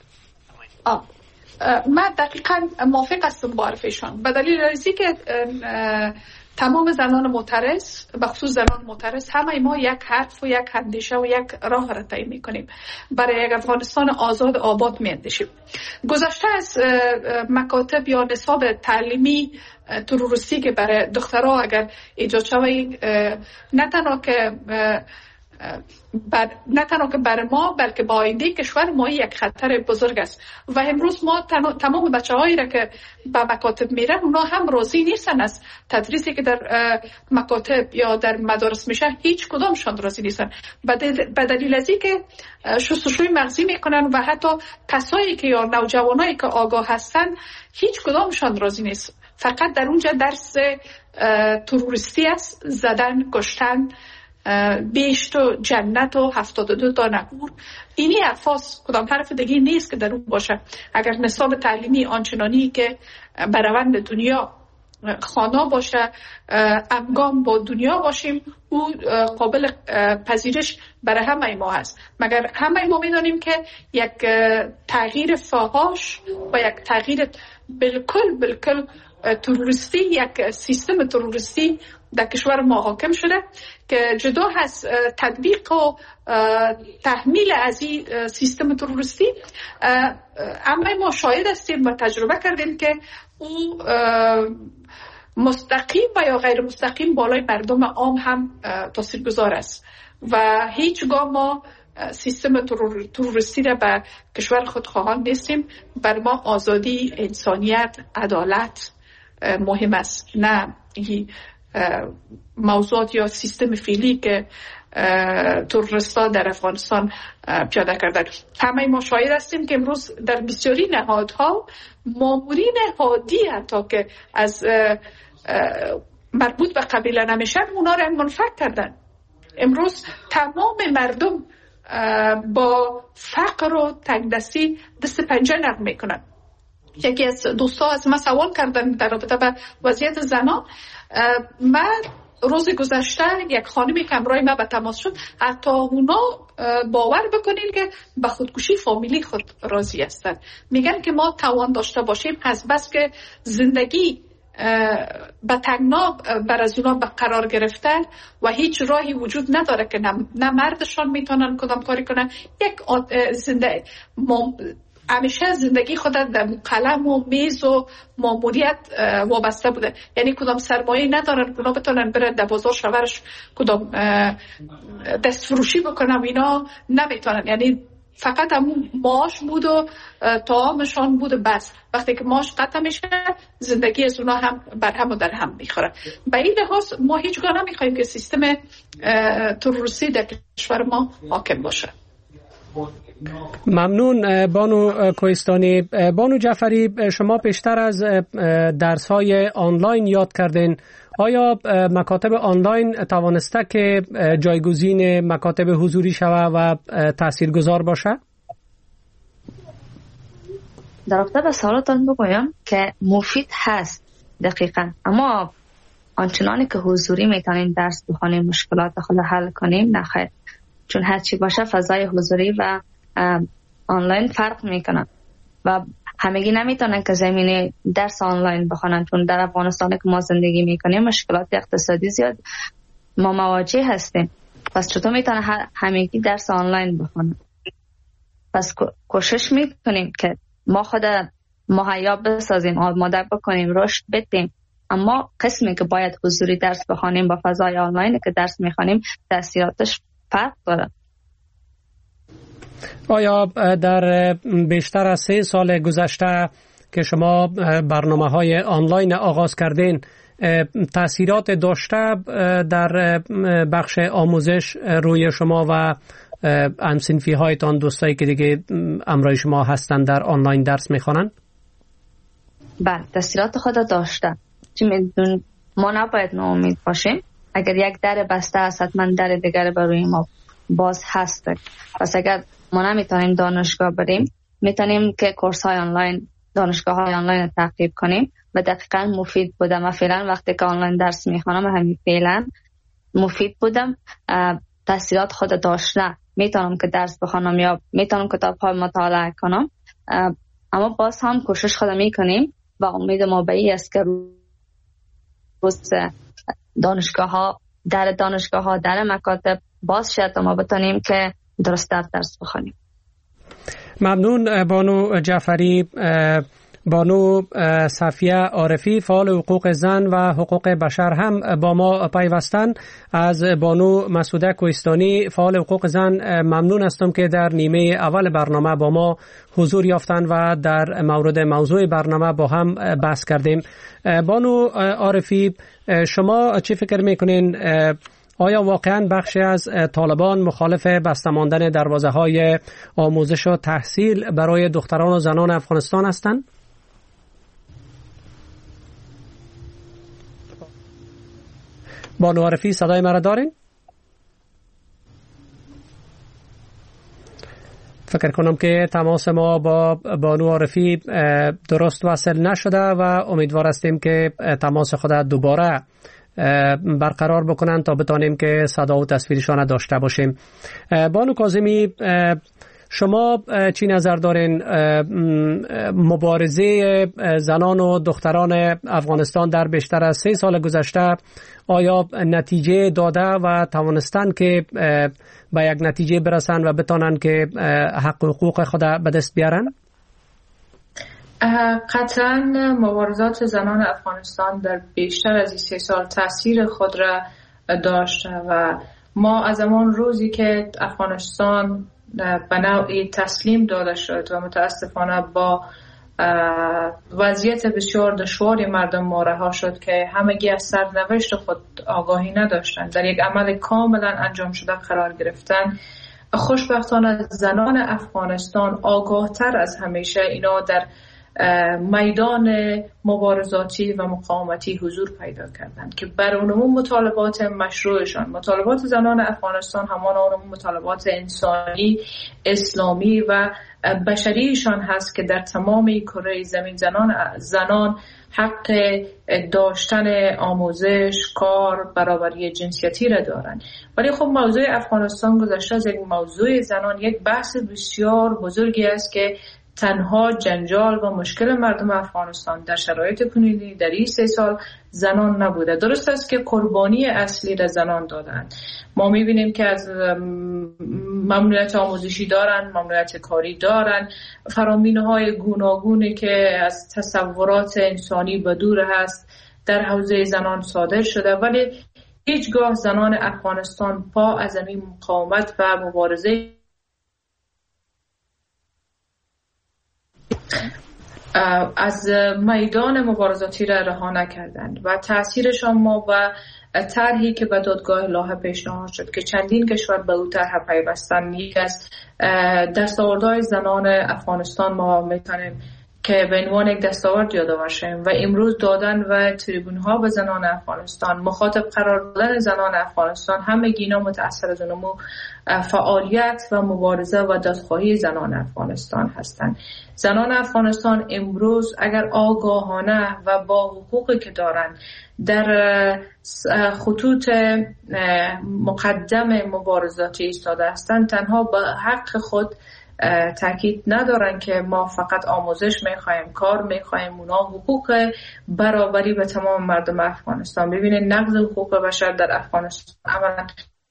من دقیقاً موافق هستم با حرفشان به دلیل ریزی که تمام زنان معترض به خصوص زنان معترض همه ما یک حرف و یک اندیشه و یک راه را طی می‌کنیم، برای یک افغانستان آزاد آباد می‌اندیشیم. گذشته از مکاتب یا نصاب تعلیمی تروریستی که برای دخترها اگر ایجاد شود، نه تنها که بر نه تنها که بر ما بلکه با آینده کشور ما یک خطر بزرگ است و امروز ما تمام بچه‌هایی را که به مکاتب میرن اونا هم راضی نیستن از تدریسی که در مکاتب یا در مدارس میشه، هیچ کدامشان راضی نیستن به دلیل از اینکه شستشوی مغزی میکنن و حتی کسایی که یا نوجوانایی که آگاه هستن هیچ کدامشان راضی نیست. فقط در اونجا درس تروریستی است، زدن، کشتن، بیشت و جنت و هفتاد و دو تا نگور. اینی حرفاست، کدام حرف دیگه نیست که در اون باشه. اگر نصاب تعلیمی آنچنانی که بروند دنیا خوانا باشه، همگام با دنیا باشیم، او قابل پذیرش برای همه ما هست. مگر همه ما میدانیم که یک تغییر فاحش و یک تغییر بالکل بالکل تروریستی، یک سیستم تروریستی در کشور ما حاکم شده که جدا از تطبیق و تحمیل از این سیستم تروریستی، اما ما شاهد هستیم و تجربه کردیم که او مستقیم و یا غیر مستقیم بالای مردم عام هم تاثیرگذار است و هیچگاه ما سیستم تروریستی را به کشور خود خواهان نیستیم. بر ما آزادی، انسانیت، عدالت مهم است، نه موضوعات یا سیستم فعلی که تروریستان در افغانستان پیاده کردن. همه ما شاهد هستیم که امروز در بسیاری نهادها مامورین هادی حتی که از مربوط به قبیله نمیشن اونا را منفک کردن. امروز تمام مردم با فقر و تنگدستی دست پنجه نرم میکنن. یکی از دوستا از ما سوال کردن در رابطه با وضعیت زنان. من روز گذشته یک خانمی که همراه ما به تماس شد، حتی اونا باور بکنین که به خودکشی فامیلی خود راضی هستند. میگن که ما توان داشته باشیم از بس که زندگی به تنگنا بر از اونا قرار گرفتن و هیچ راهی وجود نداره که نه, نه مردشان میتونن کدام کاری کنن. یک زنده همیشه زندگی خود در قلم و میز و ماموریت وابسته بوده، یعنی کدام سرمایه ندارن که بتونن برن در بازار شورش کدام دست فروشی بکنن، اینا نمیتونن، یعنی فقط همون معاش بود و طعامشان بود بس. وقتی که معاش قطع میشه زندگی از اونا هم بر هم و در هم میخوره. به این لحاظ ما هیچگاه نمیخوایم که سیستم تروریستی در کشور ما حاکم باشه. ممنون بانو کوهستانی. بانو جعفری، شما پیشتر از درس‌های آنلاین یاد کردین، آیا مکاتب آنلاین توانسته که جایگزین مکاتب حضوری شود و تاثیرگذار باشه؟ در رابطه به سوالتان بگویم که مفید هست دقیقاً، اما آنچنانی که حضوری میتونیم درس بخونیم مشکلات خود حل کنیم نخیر، چون هرچی باشه فضای حضوری و آنلاین فرق میکنن و همگی نمیتونن که زمینه درس آنلاین بخونن، چون در افغانستان که ما زندگی میکنیم مشکلات اقتصادی زیاد ما مواجه هستیم، پس چطور میتونن همگی درس آنلاین بخونن؟ پس کوشش میکنیم که ما خود مهیا بسازیم، آماده بکنیم، رشد بدیم، اما قسمی که باید حضوری درس بخونیم با فضای آنلاین که درس میخونیم تاثیراتش فرق داره. آیا در بیشتر از سه سال گذشته که شما برنامه‌های آنلاین آغاز کردین تأثیرات داشته در بخش آموزش روی شما و هم‌صنفی هایتان، دوستایی که دیگه همراه شما هستن در آنلاین درس میخوانن؟ بله، تأثیرات خود داشته. چون ما نباید ناامید باشیم. اگر یک در بسته است حتما در دیگر برای ما باز هست. پس اگر ما نمیتونیم دانشگاه بریم، میتونیم که کورس های آنلاین، دانشگاه های آنلاین تعقیب کنیم و دقیقاً مفید بودم. و فعلا وقتی که آنلاین درس میخوانم همین فعلا مفید بودم، تاثیرات خود داشته. میتونم که درس بخونم یا میتونم کتاب های مطالعه کنم، اما باز هم کوشش خود میکنیم و امید ما به این است که روز دانشگاه ها در دانشگاه ها در مکاتب باز شد تا ما بتونیم که درست درس بخونیم. ممنون بانو جعفری. بانو صفیه عارفی فعال حقوق زن و حقوق بشر هم با ما پیوستن. از بانو مسعوده کوهستانی فعال حقوق زن ممنون هستم که در نیمه اول برنامه با ما حضور یافتن و در مورد موضوع برنامه با هم بحث کردیم. بانو عارفی، شما چی فکر میکنین؟ آیا واقعاً بخشی از طالبان مخالف بسته ماندن دروازه‌های آموزش و تحصیل برای دختران و زنان افغانستان هستند؟ بانو عارفی صدای مرا دارین؟ فکر کنم که تماس ما با بانو عارفی درست وصل نشده و امیدوار هستیم که تماس خود دوباره برقرار بکنن تا بتانیم که صدا و تصویرشان داشته باشیم. بانو کاظمی، شما چی نظر دارین؟ مبارزه زنان و دختران افغانستان در بیشتر از سه سال گذشته آیا نتیجه داده و توانستن که به یک نتیجه برسن و بتانن که حق و حقوق خود به دست بیارن؟ قطعا مبارزات زنان افغانستان در بیشتر از این سه سال تاثیر خود را داشته و ما از همان روزی که افغانستان به نوعی تسلیم داده شد و متاسفانه با وضعیت بسیار دشواری مردم ما رها شد که همگی از سرنوشت خود آگاهی نداشتند، در یک عمل کاملا انجام شده قرار گرفتن. خوشبختانه زنان افغانستان آگاه تر از همیشه اینا در میدان مبارزاتی و مقاومتی حضور پیدا کردند که بر اونمون مطالبات مشروعشان، مطالبات زنان افغانستان همان اونمون مطالبات انسانی، اسلامی و بشریشان هست که در تمام کره زمین زنان زنان حق داشتن آموزش، کار، برابری جنسیتی را دارند. ولی خب موضوع افغانستان گذشته از یک موضوع زنان یک بحث بسیار بزرگی است که تنها جنجال و مشکل مردم افغانستان در شرایط کنونی در این سه سال زنان نبوده. درست است که قربانی اصلی را زنان دادند. ما میبینیم که از ممنوعیت آموزشی دارن، ممنوعیت کاری دارن، فرامین‌های گوناگونی که از تصورات انسانی بدور هست در حوزه زنان صادر شده، ولی هیچگاه زنان افغانستان پا از این مقاومت و مبارزه از میدان مبارزاتی را رها نکردند و تأثیرشان ما و طرحی که به دادگاه لاهه پیشنهاد شد که چندین کشور به او طرح پیوستند، یک از دستاوردهای زنان افغانستان ما میتونیم که به عنوان یک دستاورد یادآور شیم و امروز دادن و تریبون ها به زنان افغانستان، مخاطب قرار دادن زنان افغانستان، همه اینا متأثر از نمو فعالیت و مبارزه و دادخواهی زنان افغانستان هستند. زنان افغانستان امروز اگر آگاهانه و با حقوقی که دارند در خطوط مقدم مبارزاتی ایستاده هستند، تنها به حق خود تاکید ندارن که ما فقط آموزش میخوایم، کار میخوایم، اونا حقوق برابری به تمام مردم افغانستان. ببینید نقض حقوق بشر در افغانستان عملا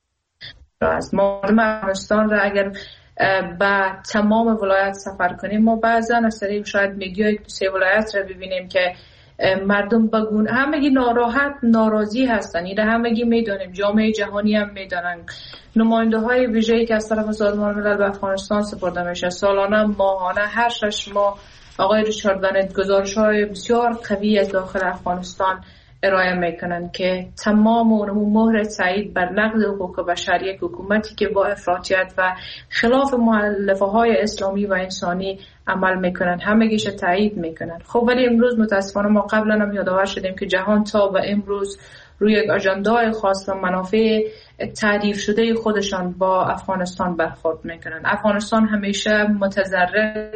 از مردم افغانستان را اگر به تمام ولایت سفر کنیم، ما بعضا از طریق شاید میدیای سه ولایت را ببینیم که مردم بگون همگی ناراحت ناراضی هستن. این همگی میدونیم، جامعه جهانی هم میدونن. نماینده های ویژه‌ای که از طرف سازمان ملل به افغانستان سپرده میشه، سالانه، ماهانه، هر شش ماه آقای ریچارد بنت گزارش های بسیار قوی از داخل افغانستان ارائه میکنن که تمام اون مهر تایید بر نقض حقوق بشر یک حکومتی که با افراطیت و خلاف مؤلفه های اسلامی و انسانی عمل میکنن همگیش تایید میکنن. خب ولی امروز متاسفانه ما قبلا هم یادآور شدیم که جهان تا به امروز روی یک اجندای خاص و منافع تعریف شده خودشان با افغانستان برخورد میکنن. افغانستان همیشه متضرر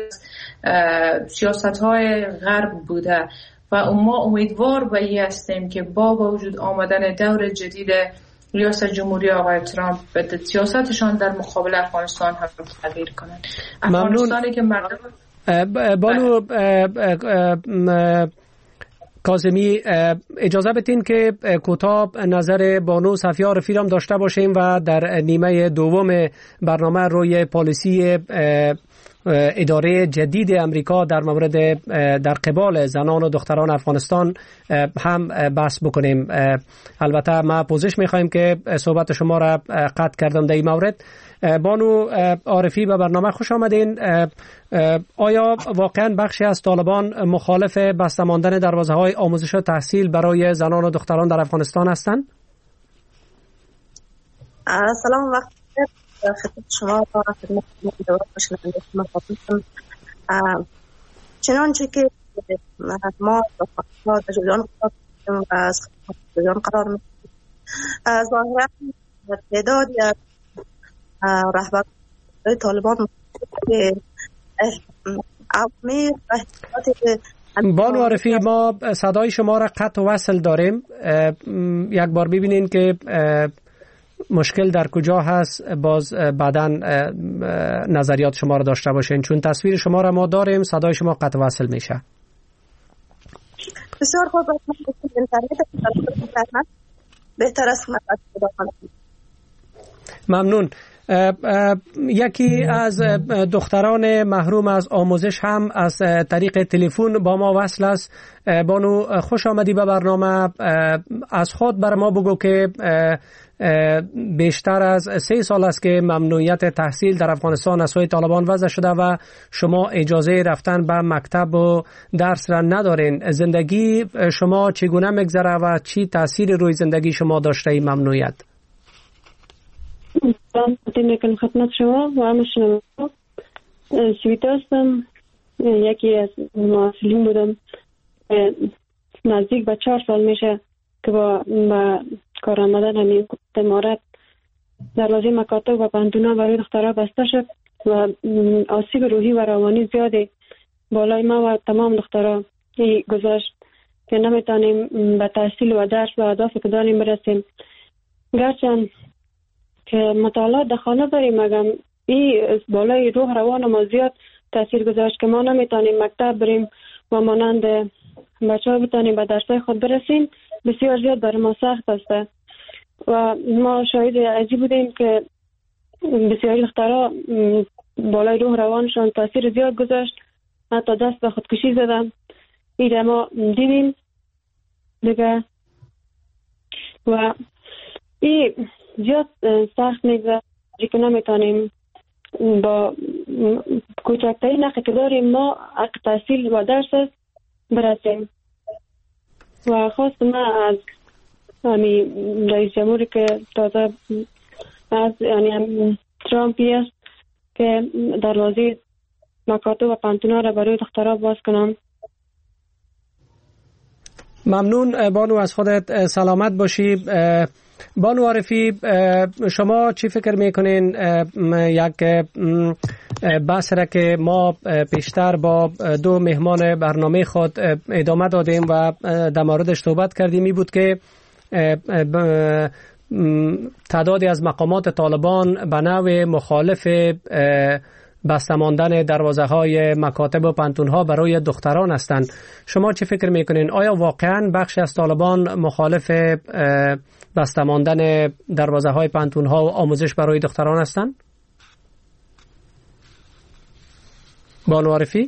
سیاست های غرب بوده و ما امیدوار به این هستیم که با وجود آمدن دور جدید ریاست جمهوری آقای ترامپ به سیاستشان در مقابل افغانستان هم تغییر کنند. افغانستانی که مردم بانو کاظمی اجازه بدین که کوتاه نظر بانو صفیه عارفی را داشته باشیم و در نیمه دوم برنامه روی پالیسی اداره جدید امریکا در مورد در قبال زنان و دختران افغانستان هم بحث بکنیم. البته ما پوزش می‌خوایم که صحبت شما را قطع کردم در این مورد. بانو عارفی به برنامه خوش آمدین. آیا واقعا بخشی از طالبان مخالف بسته ماندن دروازه‌های آموزش و تحصیل برای زنان و دختران در افغانستان هستند؟ سلام وقت خدمت شما و خدمت شما. چنانچه که ما در جریان از جریان قرار می‌گیریم، ظاهراً تعدادی از رهبران طالبان بانو عارفی ما صدای شما را قطع و وصل داریم. یک بار ببینین که مشکل در کجا هست، باز بعداً نظریات شما را داشته باشین، چون تصویر شما را ما داریم، صدای شما قطع و وصل میشه. بسیار خوب. بهتر است ممنون. یکی از دختران محروم از آموزش هم از طریق تلفن با ما وصل است. بانو خوش آمدی به برنامه. از خود بر ما بگو که بیشتر از سه سال است که ممنوعیت تحصیل در افغانستان از سوی طالبان وضع شده و شما اجازه رفتن به مکتب و درس را ندارین. زندگی شما چگونه میگذره و چی تأثیر روی زندگی شما داشته این ممنوعیت؟ سلام خدمت شما و همه شنوندگان. سویتا هستم، یکی از معلولین بودم. نزدیک به چهار سال میشه که با, با کار آمدن همین امارت دروازه مکاتب و پنتونا برای دخترها بسته شد و آسیب روحی و روانی زیادی بالای ما و تمام دخترها گذاشت که نمیتونیم به تحصیل و درس و اهداف که داریم برسیم. گرچند که مطالعات در خانه داریم، مگم این بالای روح روان ما زیاد تاثیر گذاشت که ما نمیتونیم مکتب بریم و مانند بچه ها بتونیم به درسای خود برسیم، بسیار زیاد برای ما سخت است و ما شاهد عجیب بودیم که بسیاری دخترها بالای روح روانشان تاثیر زیاد گذاشت، حتی دست به خودکشی زدن. این ما دیدیم دیگه و این زیاد سخت میگذره که نمیتونیم با کوچکترین حقی که داریم ما حق تحصیل و درس برسیم. و خواست ما از یعنی رئیس جمهوری که تازه از یعنی ترامپی است که دروازه مکاتب و پانتونا را برای دخترها باز کنم. ممنون بانو، از خودت سلامت باشی. بانو عارفی، شما چی فکر میکنین یک بحث را که ما پیشتر با دو مهمان برنامه خود ادامه دادیم و در موردش صحبت کردیم، می بود که تعدادی از مقامات طالبان به نوع مخالف بسته ماندن دروازه های مکاتب و پانتون ها برای دختران هستند. شما چه فکر میکنین؟ آیا واقعا بخشی از طالبان مخالف بسته ماندن دروازه های پانتون ها و آموزش برای دختران هستند؟ بانو عارفی؟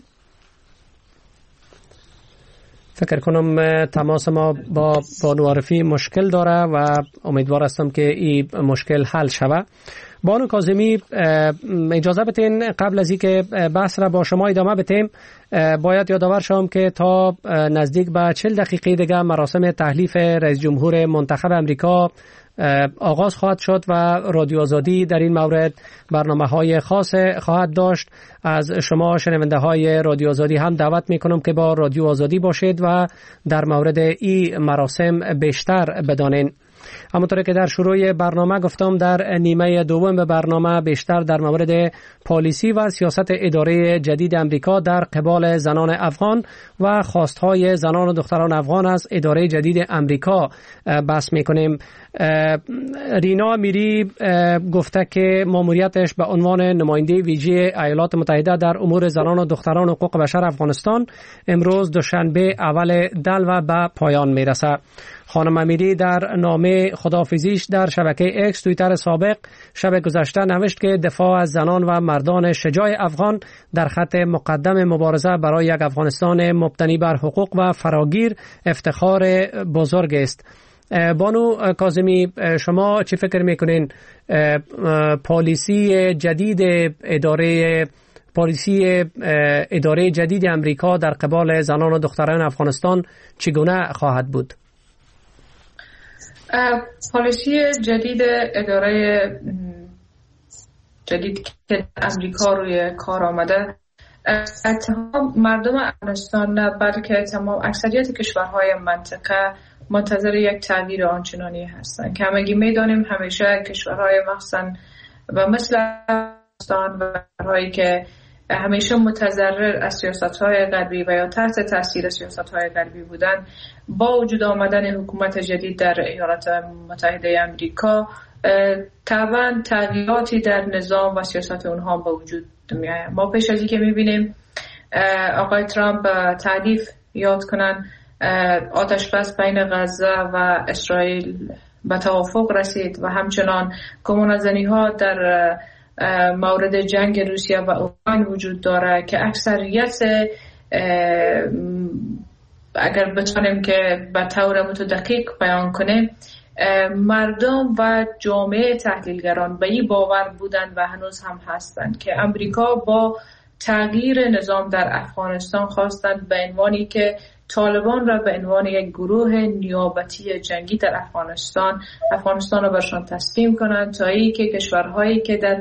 فکر کنم تماس ما با بانو عارفی مشکل داره و امیدوار هستم که این مشکل حل شود. بانو کاظمی، اجازه بتین قبل از اینکه بحث را با شما ادامه بدیم باید یادآور شوم که تا نزدیک به چهل دقیقه دیگه مراسم تحلیف رئیس جمهور منتخب امریکا آغاز خواهد شد و رادیو آزادی در این مورد برنامه‌های خاص خواهد داشت. از شما شنونده های رادیو آزادی هم دعوت میکنم که با رادیو آزادی باشید و در مورد این مراسم بیشتر بدانین. همونطور که در شروع برنامه گفتم، در نیمه دوم برنامه بیشتر در مورد پالیسی و سیاست اداره جدید امریکا در قبال زنان افغان و خواستهای زنان و دختران افغان از اداره جدید امریکا بحث میکنیم. رینا امیری گفته که ماموریتش به عنوان نماینده ویژه ایالات متحده در امور زنان و دختران و حقوق بشر افغانستان امروز دوشنبه اول دلو به پایان میرسه. خانم امیری در نامه خداحافظیش در شبکه اکس توییتر سابق شب گذشته نوشت که دفاع از زنان و مردان شجاع افغان در خط مقدم مبارزه برای یک افغانستان مبتنی بر حقوق و فراگیر افتخار بزرگ است. بانو کاظمی، شما چی فکر میکنین پالیسی جدید اداره پالیسی اداره جدید امریکا در قبال زنان و دختران افغانستان چگونه خواهد بود؟ پالیسی جدید اداره جدید که امریکا روی کار آمده تمام مردم افغانستان نه بلکه تمام اکثریت کشورهای منطقه منتظر یک تغییر آنچنانی هستند که همگی میدانیم همیشه کشورهای مخصوصا و مثل افغانستان و کشورهایی که همیشه متضرر از سیاست‌های غربی و یا تحت تاثیر سیاست‌های غربی بودن، با وجود آمدن حکومت جدید در ایالات متحده آمریکا طبعا تغییراتی در نظام و سیاست اونها به وجود میاد. ما پیش از اینکه می‌بینیم آقای ترامپ تعریف یاد کنن آتش بس بین غزه و اسرائیل به توافق رسید و همچنان گمانه‌زنی‌ها در مورد جنگ روسیه و اوکراین وجود داره که اکثریت اگر بتونیم که به طور متدقیق بیان کنیم مردم و جامعه تحلیلگران به این باور بودند و هنوز هم هستند که امریکا با تغییر نظام در افغانستان خواستند به عنوانی که طالبان را به عنوان یک گروه نیابتی جنگی در افغانستان افغانستان را برشان تسلیم کنند تا ای که کشورهایی که در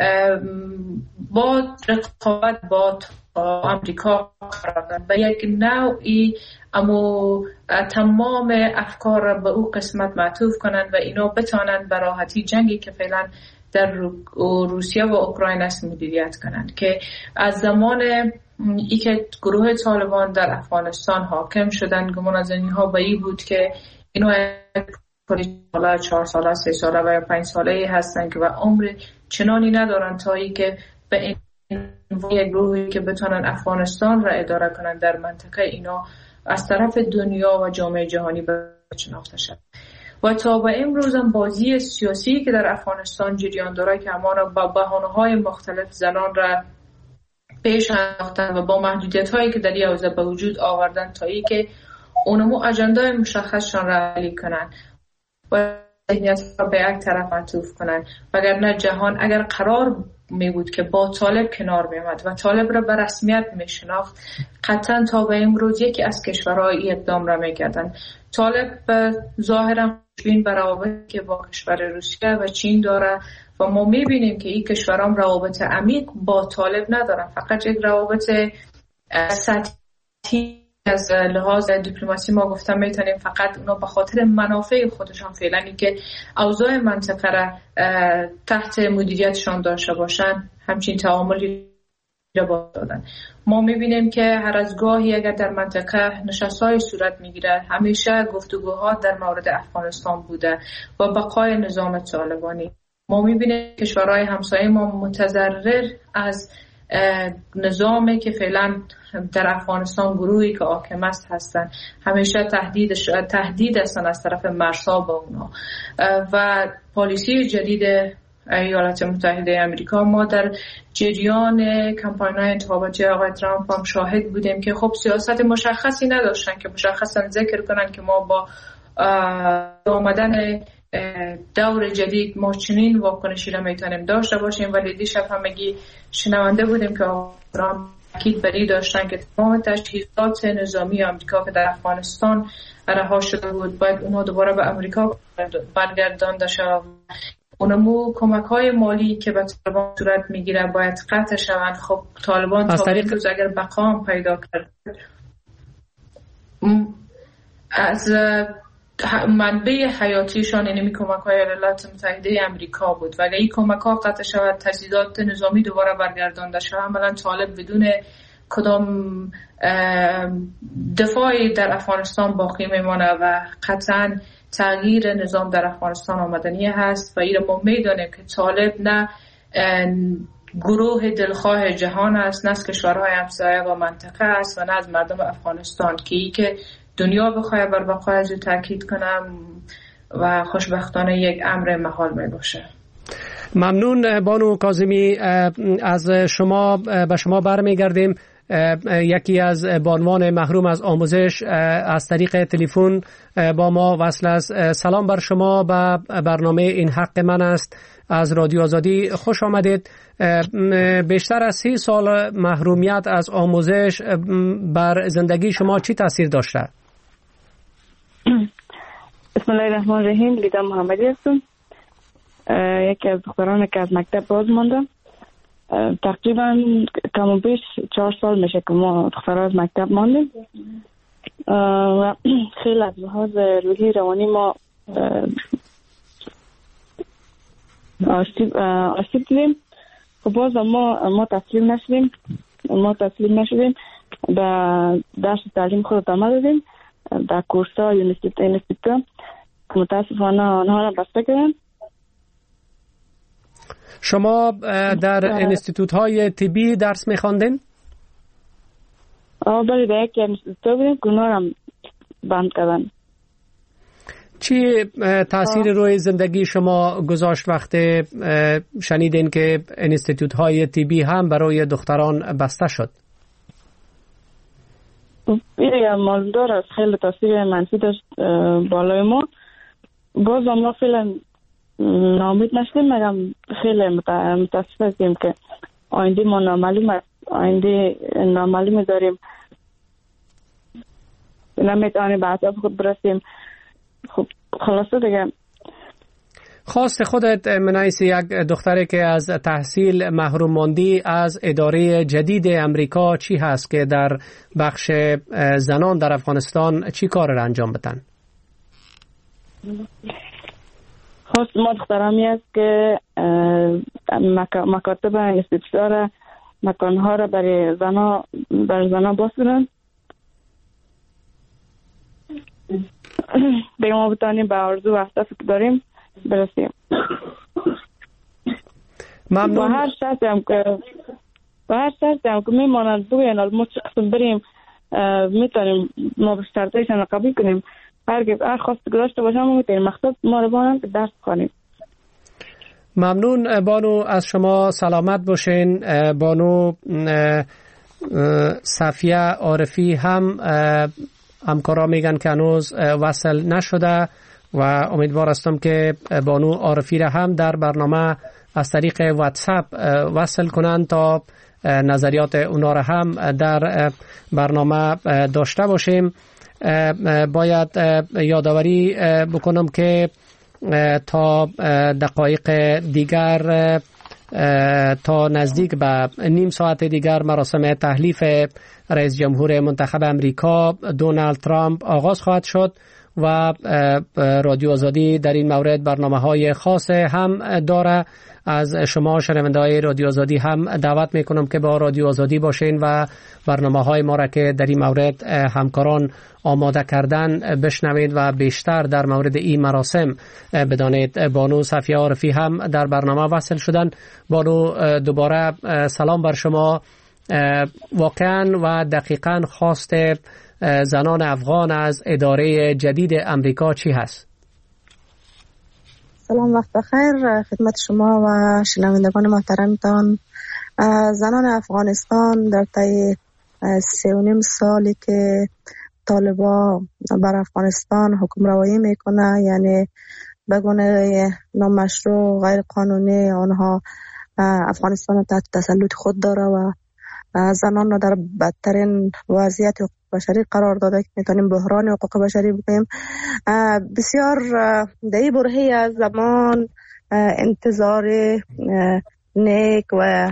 با رقابت با امریکا قرار دارند و یک نوعی اما تمام افکار را به او قسمت معطوف کنند و اینا بتانند به راحتی جنگی که فعلا در روسیه و اوکراین است مدیریت کنند. که از زمان ای که گروه طالبان در افغانستان حاکم شدند گمانه‌زنی ها به این بود که اینا ساله چهار ساله سه ساله و یا پنج ساله هستند که و عمر چنانی ندارن تا ای که به این یک گروهی که بتونن افغانستان را اداره کنن در منطقه، اینا از طرف دنیا و جامعه جهانی شناخته شد. و تا به امروز هم بازی سیاسی که در افغانستان جریان داره که همان با بهانه‌های مختلف زنان را پیش انداختن و با محدودیت‌هایی که در این حوزه به وجود آوردن تا ای که اونمو اجندای مشخصشان را عملی کنن و ذهنیت را به یک طرف معطوف کنن. وگرنه جهان اگر قرار می بود که با طالب کنار می‌آمد و طالب را به رسمیت می‌شناخت، قطعاً تا به امروز یکی از کشورهای اقدام را می‌کردند. طالب ظاهراً خوشبین به روابطی که با کشور روسیه و چین داره و ما می‌بینیم که این کشورها روابط عمیق با طالب ندارن، فقط یک روابط سطحی از لحاظ دیپلماسی ما گفتم میتونیم فقط اونا به خاطر منافع خودشان فعلا که اوضاع منطقه را تحت مدیریتشان داشته باشن همچین تعاملی را دادن. ما میبینیم که هر از گاهی اگر در منطقه نشست‌های صورت میگیره، همیشه گفتگوها در مورد افغانستان بوده و بقای نظام طالبانی. ما میبینیم کشورهای همسایه ما متضرر از نظامی که فعلا در افغانستان گروهی که حاکم است هستند، همیشه تهدید تهدید هستند از طرف مرسا با اونا. و پالیسی جدید ایالات متحده آمریکا، ما در جریان کمپاین‌های انتخاباتی آقای ترامپ هم شاهد بودیم که خب سیاست مشخصی نداشتن که مشخصا ذکر کنن که ما با آمدن دور جدید ما چنین واکنشی را میتونیم داشته باشیم. ولی دیشب همگی شنونده بودیم که ترامپ تاکید بری داشتن که تمام تجهیزات نظامی آمریکا که در افغانستان رها شده بود باید اونها دوباره به آمریکا برگردانده شود. اونمو کمک‌های مالی که به طالبان صورت میگیره باید قطع شوند. خب طالبان تا طریق... امروز اگر بقام پیدا کرد از منبع حیاتیشان یعنی کمک‌های ایالات متحده آمریکا بود و اگر این کمک‌ها قطع شود، تجهیزات نظامی دوباره برگردانده شود، عملاً طالب بدون کدام دفاعی در افغانستان باقی میمانه و قطعاً تغییر نظام در افغانستان آمدنی هست. و این ما میدانیم که طالب نه گروه دلخواه جهان است، نه از کشورهای همسایه و منطقه است و نه از مردم افغانستان که ای که دنیا بخواه بر بقای از او تاکید کنم و خوشبختانه یک امر محال می باشه. ممنون بانو کاظمی. از شما به شما برمیگردیم. یکی از بانوان محروم از آموزش از طریق تلفن با ما وصل است. سلام بر شما، به برنامه این حق من است از رادیو آزادی خوش آمدید. بیشتر از سی سال محرومیت از آموزش بر زندگی شما چی تاثیر داشته؟ بسم الله الرحمن الرحیم. لیدا محمدی هستم، یکی از دختران که از مکتب باز ماندم. تقریبا کم و بیش چهار سال میشه که ما دخترها از مکتب ماندیم و خیلی از لحاظ روحی روانی ما آسیب آسیب دیدیم. خب باز ما ما تسلیم نشدیم ما تسلیم نشدیم به درس تعلیم خود ادامه دادیم در کورس‌ها یونیورسیته که متاسفانه آنها را بسته کردن. شما در انستیتوت های طبی درس می‌خواندین؟ آه بله، در یک انستیتوت بودیم که اونا را بند کردن. چی تأثیر روی زندگی شما گذاشت وقتی شنیدین که انستیتوت های طبی هم برای دختران بسته شد؟ این معلوم داره خیلی تأثیر منفی داشت بالای ما. باز ما خیلی ناامید نشدیم، مگم خیلی متاسف هستیم که آینده ما نامعلوم است، آینده نامعلوم داریم، نمیتوانیم به اهداف خود برسیم. خب خلاصه دیگه خواست خودت منایس یک دختری که از تحصیل محروم ماندی از اداره جدید امریکا چی هست که در بخش زنان در افغانستان چی کار را انجام بدن؟ خواست ما دخترامی است که مکاتب انستیتوت‌ها را مکانها را برای زنها برای زنها باز کنن. دیگه ما بتانیم به آرزو و اهدافی که داریم برسیم. ممنون. با هر شخصی هم که و هر شرطی هم که میمانند بگوین ما چه قسم بریم میتونیم ما به شرطایشان قبول کنیم. هر هر خواست گذاشته باشم ما میتونیم مقصد ما رو بانند که درس کنیم. ممنون بانو، از شما سلامت باشین. بانو صفیه عارفی هم همکارا میگن که هنوز وصل نشده و امیدوار هستم که بانو عارفی را هم در برنامه از طریق واتساپ وصل کنند تا نظریات اونا را هم در برنامه داشته باشیم. باید یادآوری بکنم که تا دقایق دیگر، تا نزدیک به نیم ساعت دیگر مراسم تحلیف رئیس جمهور منتخب امریکا دونالد ترامپ آغاز خواهد شد و رادیو آزادی در این مورد برنامه‌های خاص هم داره. از شما شنونده های رادیو آزادی هم دعوت میکنم که با رادیو آزادی باشین و برنامه های ما را که در این مورد همکاران آماده کردن بشنوید و بیشتر در مورد این مراسم بدانید. بانو صفیه عارفی هم در برنامه وصل شدن. بانو دوباره سلام بر شما. واقعا و دقیقا خواست زنان افغان از اداره جدید امریکا چی هست؟ سلام، وقت بخیر خدمت شما و شنوندگان محترمتان. زنان افغانستان در طی سه و نیم سالی که طالبان بر افغانستان حکمروایی میکنه، یعنی به گونه نامشروع غیر قانونی آنها افغانستان را تحت تسلط خود داره و زنان را در بدترین وضعیت حقوق بشری قرار داده که میتونیم بحران حقوق بشری بگوییم. بسیار در این برهه از زمان انتظار نیک و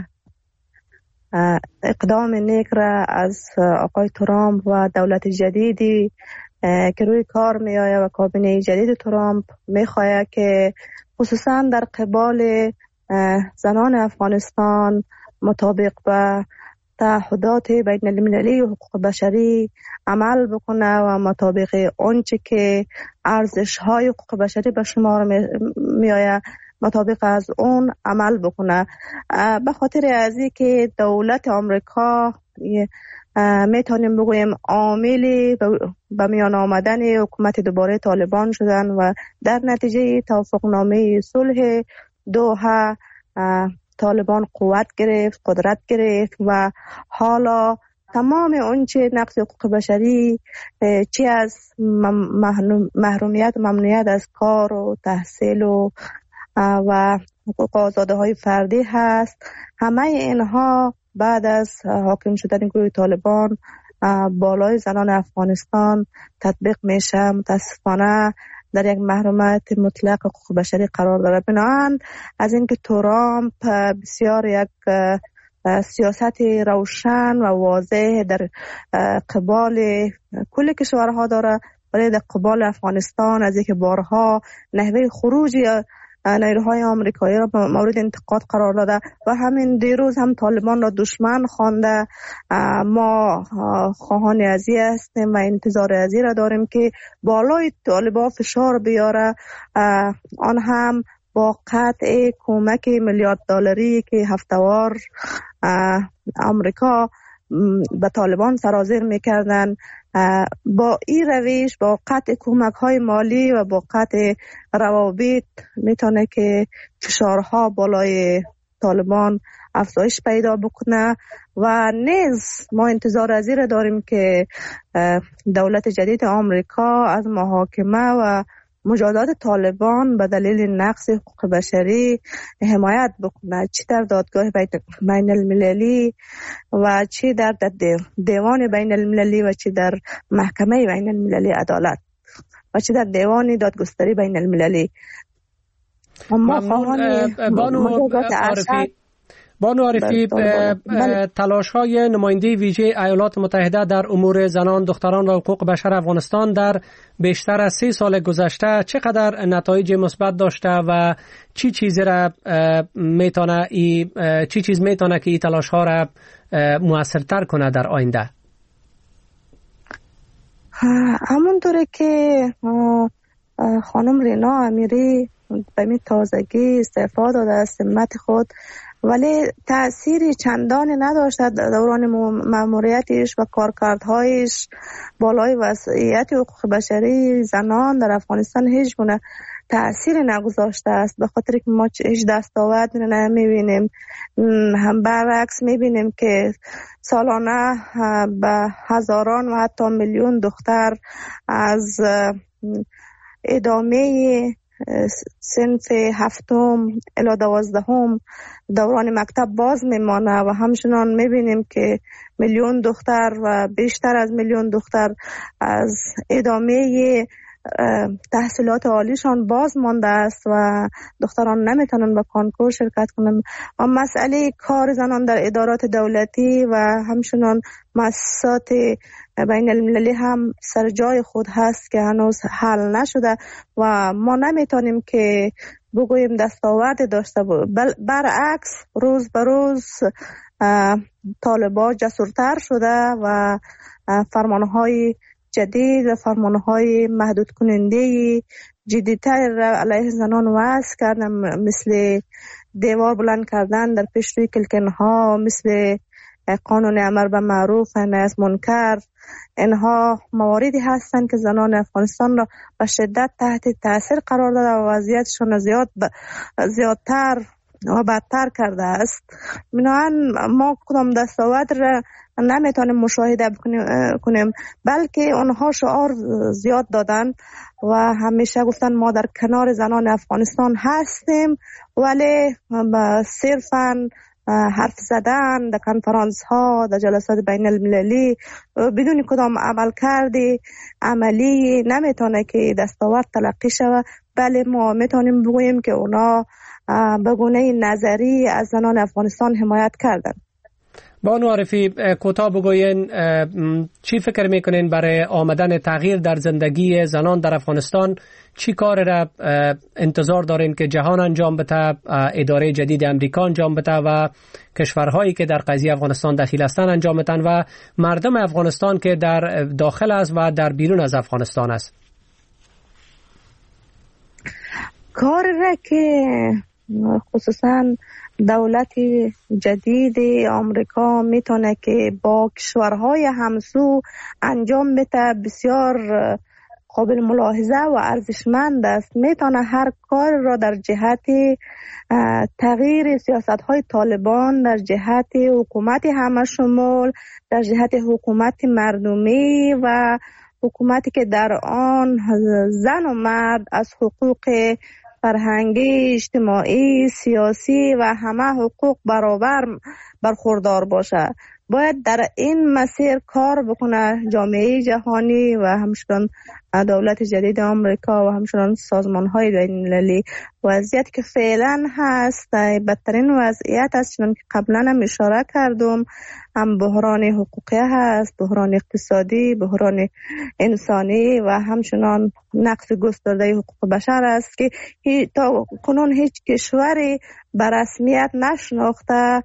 اقدام نیک را از آقای ترامپ و دولت جدیدی که روی کار می آید و کابینه جدید ترامپ می خواهد که خصوصا در قبال زنان افغانستان مطابق با تعهدات بین المللی و حقوق بشری عمل بکنه و مطابق آنچه که ارزش های حقوق بشری به شمار می آید مطابق از اون عمل بکنه. به خاطر از این که دولت آمریکا میتونیم بگوییم عاملی به میان آمدن حکومت دوباره طالبان شدن و در نتیجه توافقنامه صلح دوحه طالبان قوت گرفت، قدرت گرفت و حالا تمام اونچه نقض حقوق بشری، چی از محرومیت و ممنوعیت از کار و تحصیل و و حقوق آزاده های فردی هست، همه اینها بعد از حاکم شدن گروه طالبان بالای زنان افغانستان تطبیق میشه. متاسفانه در یک محرومیت مطلق حقوق بشری قرار داره. بنابراین از اینکه ترامپ بسیار یک سیاست روشن و واضح در قبال کل کشورها داره، ولی در قبال افغانستان از اینکه بارها نحوه خروج نیروهای آمریکایی را مورد انتقاد قرار داده و همین دیروز هم طالبان را دشمن خوانده. ما خواهان ازی هستیم و انتظار ازی را داریم که بالای طالبان فشار بیاره، آن هم با قطع کمک میلیارد دلاری که هفته‌وار آمریکا به طالبان سرازیر میکردن. با این روش، با قطع کمک های مالی و با قطع روابط میتونه که فشارها بالای طالبان افزایش پیدا بکنه و نیز ما انتظار از این داریم که دولت جدید آمریکا از محاکمه و مجازات طالبان به دلیل نقض حقوق بشری حمایت بکنه، چی در دادگاه بین المللی و چی در دیوان بین المللی و چی در محکمه بین المللی عدالت و چی در دیوان دادگستری بین المللی. ما خواهان مجازات عرفی بانو عارفی، تلاش های نماینده ویژه ایالات متحده در امور زنان، دختران و حقوق بشر افغانستان در بیشتر از سه سال گذشته چقدر نتایج مثبت داشته و چی چیزی را میتونه چی چیز میتونه که این تلاش ها را موثرتر کنه در آینده؟ همونطوره که خانم رینا امیری به می تازگی استعفا داده از سمت خود، ولی تأثیری چندانی نداشته دوران مأموریتش و کارکردهایش بالای وضعیت حقوق بشری زنان در افغانستان هیچ گونه تأثیری نگذاشته است، به خاطر که ما هیچ دستاورد نمیبینیم. هم برعکس میبینیم که سالانه به هزاران و حتی میلیون دختر از ادامه صنف هفتم الی دوازدهم دوران مکتب باز میمانه و همچنان میبینیم که میلیون دختر و بیشتر از میلیون دختر از ادامه تحصیلات عالیشان باز مانده است و دختران نمیتونن به کنکور شرکت کنند. و مسئله کار زنان در ادارات دولتی و همچنان مؤسسات بین المللی هم سر جای خود هست که هنوز حل نشده و ما نمیتونیم که بگوییم دستاورد داشته بود. برعکس روز به روز طالبان جسورتر شده و فرمانهای جدید و فرمانهای محدود کننده جدیدتر علیه زنان وضع کردن، مثل دیوار بلند کردن در پیش روی کلکنها، مثل قانون امر به معروف و نهی از منکر. اینها مواردی هستند که زنان افغانستان را به شدت تحت تاثیر قرار داده و وضعیتشان زیاد ب... زیادتر و بدتر کرده است. بنابراین ما کدام دستاورد را نمیتونیم مشاهده کنیم، بلکه اونها شعار زیاد دادن و همیشه گفتن ما در کنار زنان افغانستان هستیم، ولی صرفاً حرف زدن در کنفرانس ها، در جلسات بین المللی بدون کدام عمل کرده عملی نمیتونه که دستاورد تلقی شود. بله ما میتونیم بگوییم که اونا به گونه نظری از زنان افغانستان حمایت کردن. بانو عارفی کوتاه بگوین چی فکر میکنین برای آمدن تغییر در زندگی زنان در افغانستان؟ چی کار را انتظار دارین که جهان انجام بده، اداره جدید امریکا انجام بده و کشورهایی که در قضیه افغانستان دخیل هستند انجام بدن و مردم افغانستان که در داخل است و در بیرون از افغانستان است؟ کار را که خصوصا دولت جدید آمریکا میتونه که با کشورهای همسو انجام بده بسیار قابل ملاحظه و ارزشمند است. میتونه هر کار را در جهت تغییر سیاست های طالبان، در جهت حکومت همه شمول، در جهت حکومت مردمی و حکومتی که در آن زن و مرد از حقوق فرهنگی، اجتماعی، سیاسی و همه حقوق برابر برخوردار باشه. باید در این مسیر کار بکنه جامعه جهانی و همچنان دولت جدید آمریکا و همچنان سازمان‌های بین‌المللی. وضعیتی که فعلا هست بدترین وضعیت است، چون که قبلا هم اشاره کردم، هم بحران حقوقی هست، بحران اقتصادی، بحران انسانی و همچنان نقض گسترده حقوق بشر است که تا کنون هیچ کشوری به رسمیت نشناخته.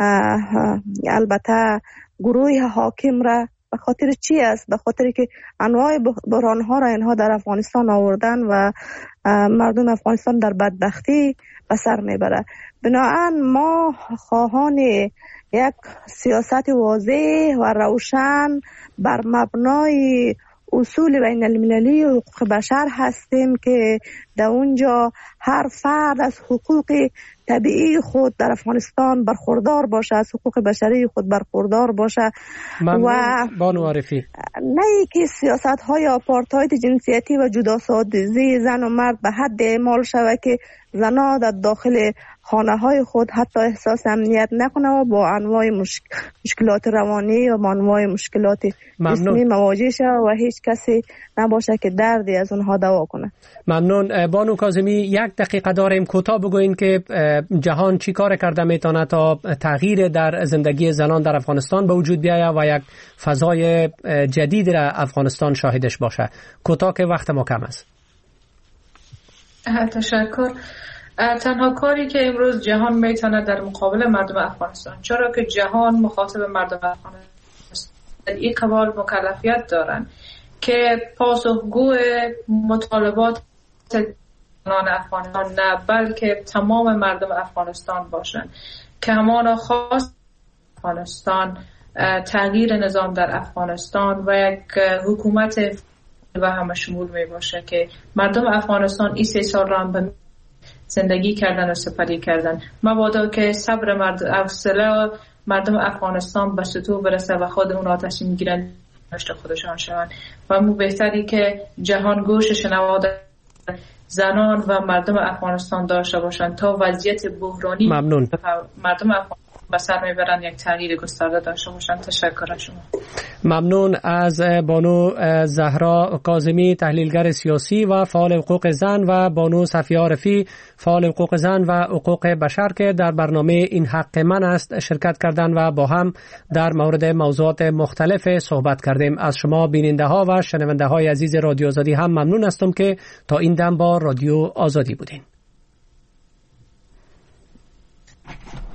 البته گروه حاکم را به خاطر چی است؟ به خاطر که انواع بحران ها را اینها در افغانستان آوردن و مردم افغانستان در بدبختی به سر میبره. بنابراین ما خواهان یک سیاست واضح و روشن بر مبنای اصول بین المللی حقوق بشر هستیم که در اونجا هر فرد از حقوق طبیعی خود در افغانستان برخوردار باشه، از حقوق بشری خود برخوردار باشه. و بانو عارفی نه که سیاست های آپارتاید جنسیتی و جداسازی زن و مرد به حد اعمال شود که زنها در داخل خانه های خود حتی احساس امنیت نکنه و با انواع مشک... مشکلات روانی و با انواع مشکلات جسمی مواجه شود و هیچ کسی نباشه که دردی از اونها دوا کنه. ممنون. بانو کاظمی یک دقیقه داریم، کوتاه بگوین که جهان چی کار کرده میتونه تا تغییر در زندگی زنان در افغانستان به وجود بیاید و یک فضای جدید را افغانستان شاهدش باشه. کوتاه که وقت ما کم است. تشکر. تنها کاری که امروز جهان میتونه در مقابل مردم افغانستان، چرا که جهان مخاطب مردم افغانستان در این قبال مکلفیت دارن که پاسخگو مطالبات افغانستان نه، بلکه تمام مردم افغانستان باشند که همان خاص افغانستان، تغییر نظام در افغانستان و یک حکومت و همه شمول می باشه که مردم افغانستان این سه سال را هم به زندگی کردن و سپری کردن. مبادا که صبر مردم افسله مردم افغانستان به سطوح برسه و خود اون را تصمیم گیرن نشت خودشان شوند و مو بهتری که جهان گوش شنوا زنان و مردم افغانستان داشته باشند تا وضعیت بحرانی ممنون. مردم افغانستان به سر میبرن یک تغییر گسترده داشته باشند. تشکر از شما. ممنون از بانو زهرا کاظمی، تحلیلگر سیاسی و فعال حقوق زن، و بانو صفیه عارفی، فعال حقوق زن و حقوق بشر که در برنامه این حق من است شرکت کردند و با هم در مورد موضوعات مختلف صحبت کردیم. از شما بیننده ها و شنونده های عزیز رادیو آزادی هم ممنون هستم که تا این دم با رادیو آزادی بودین.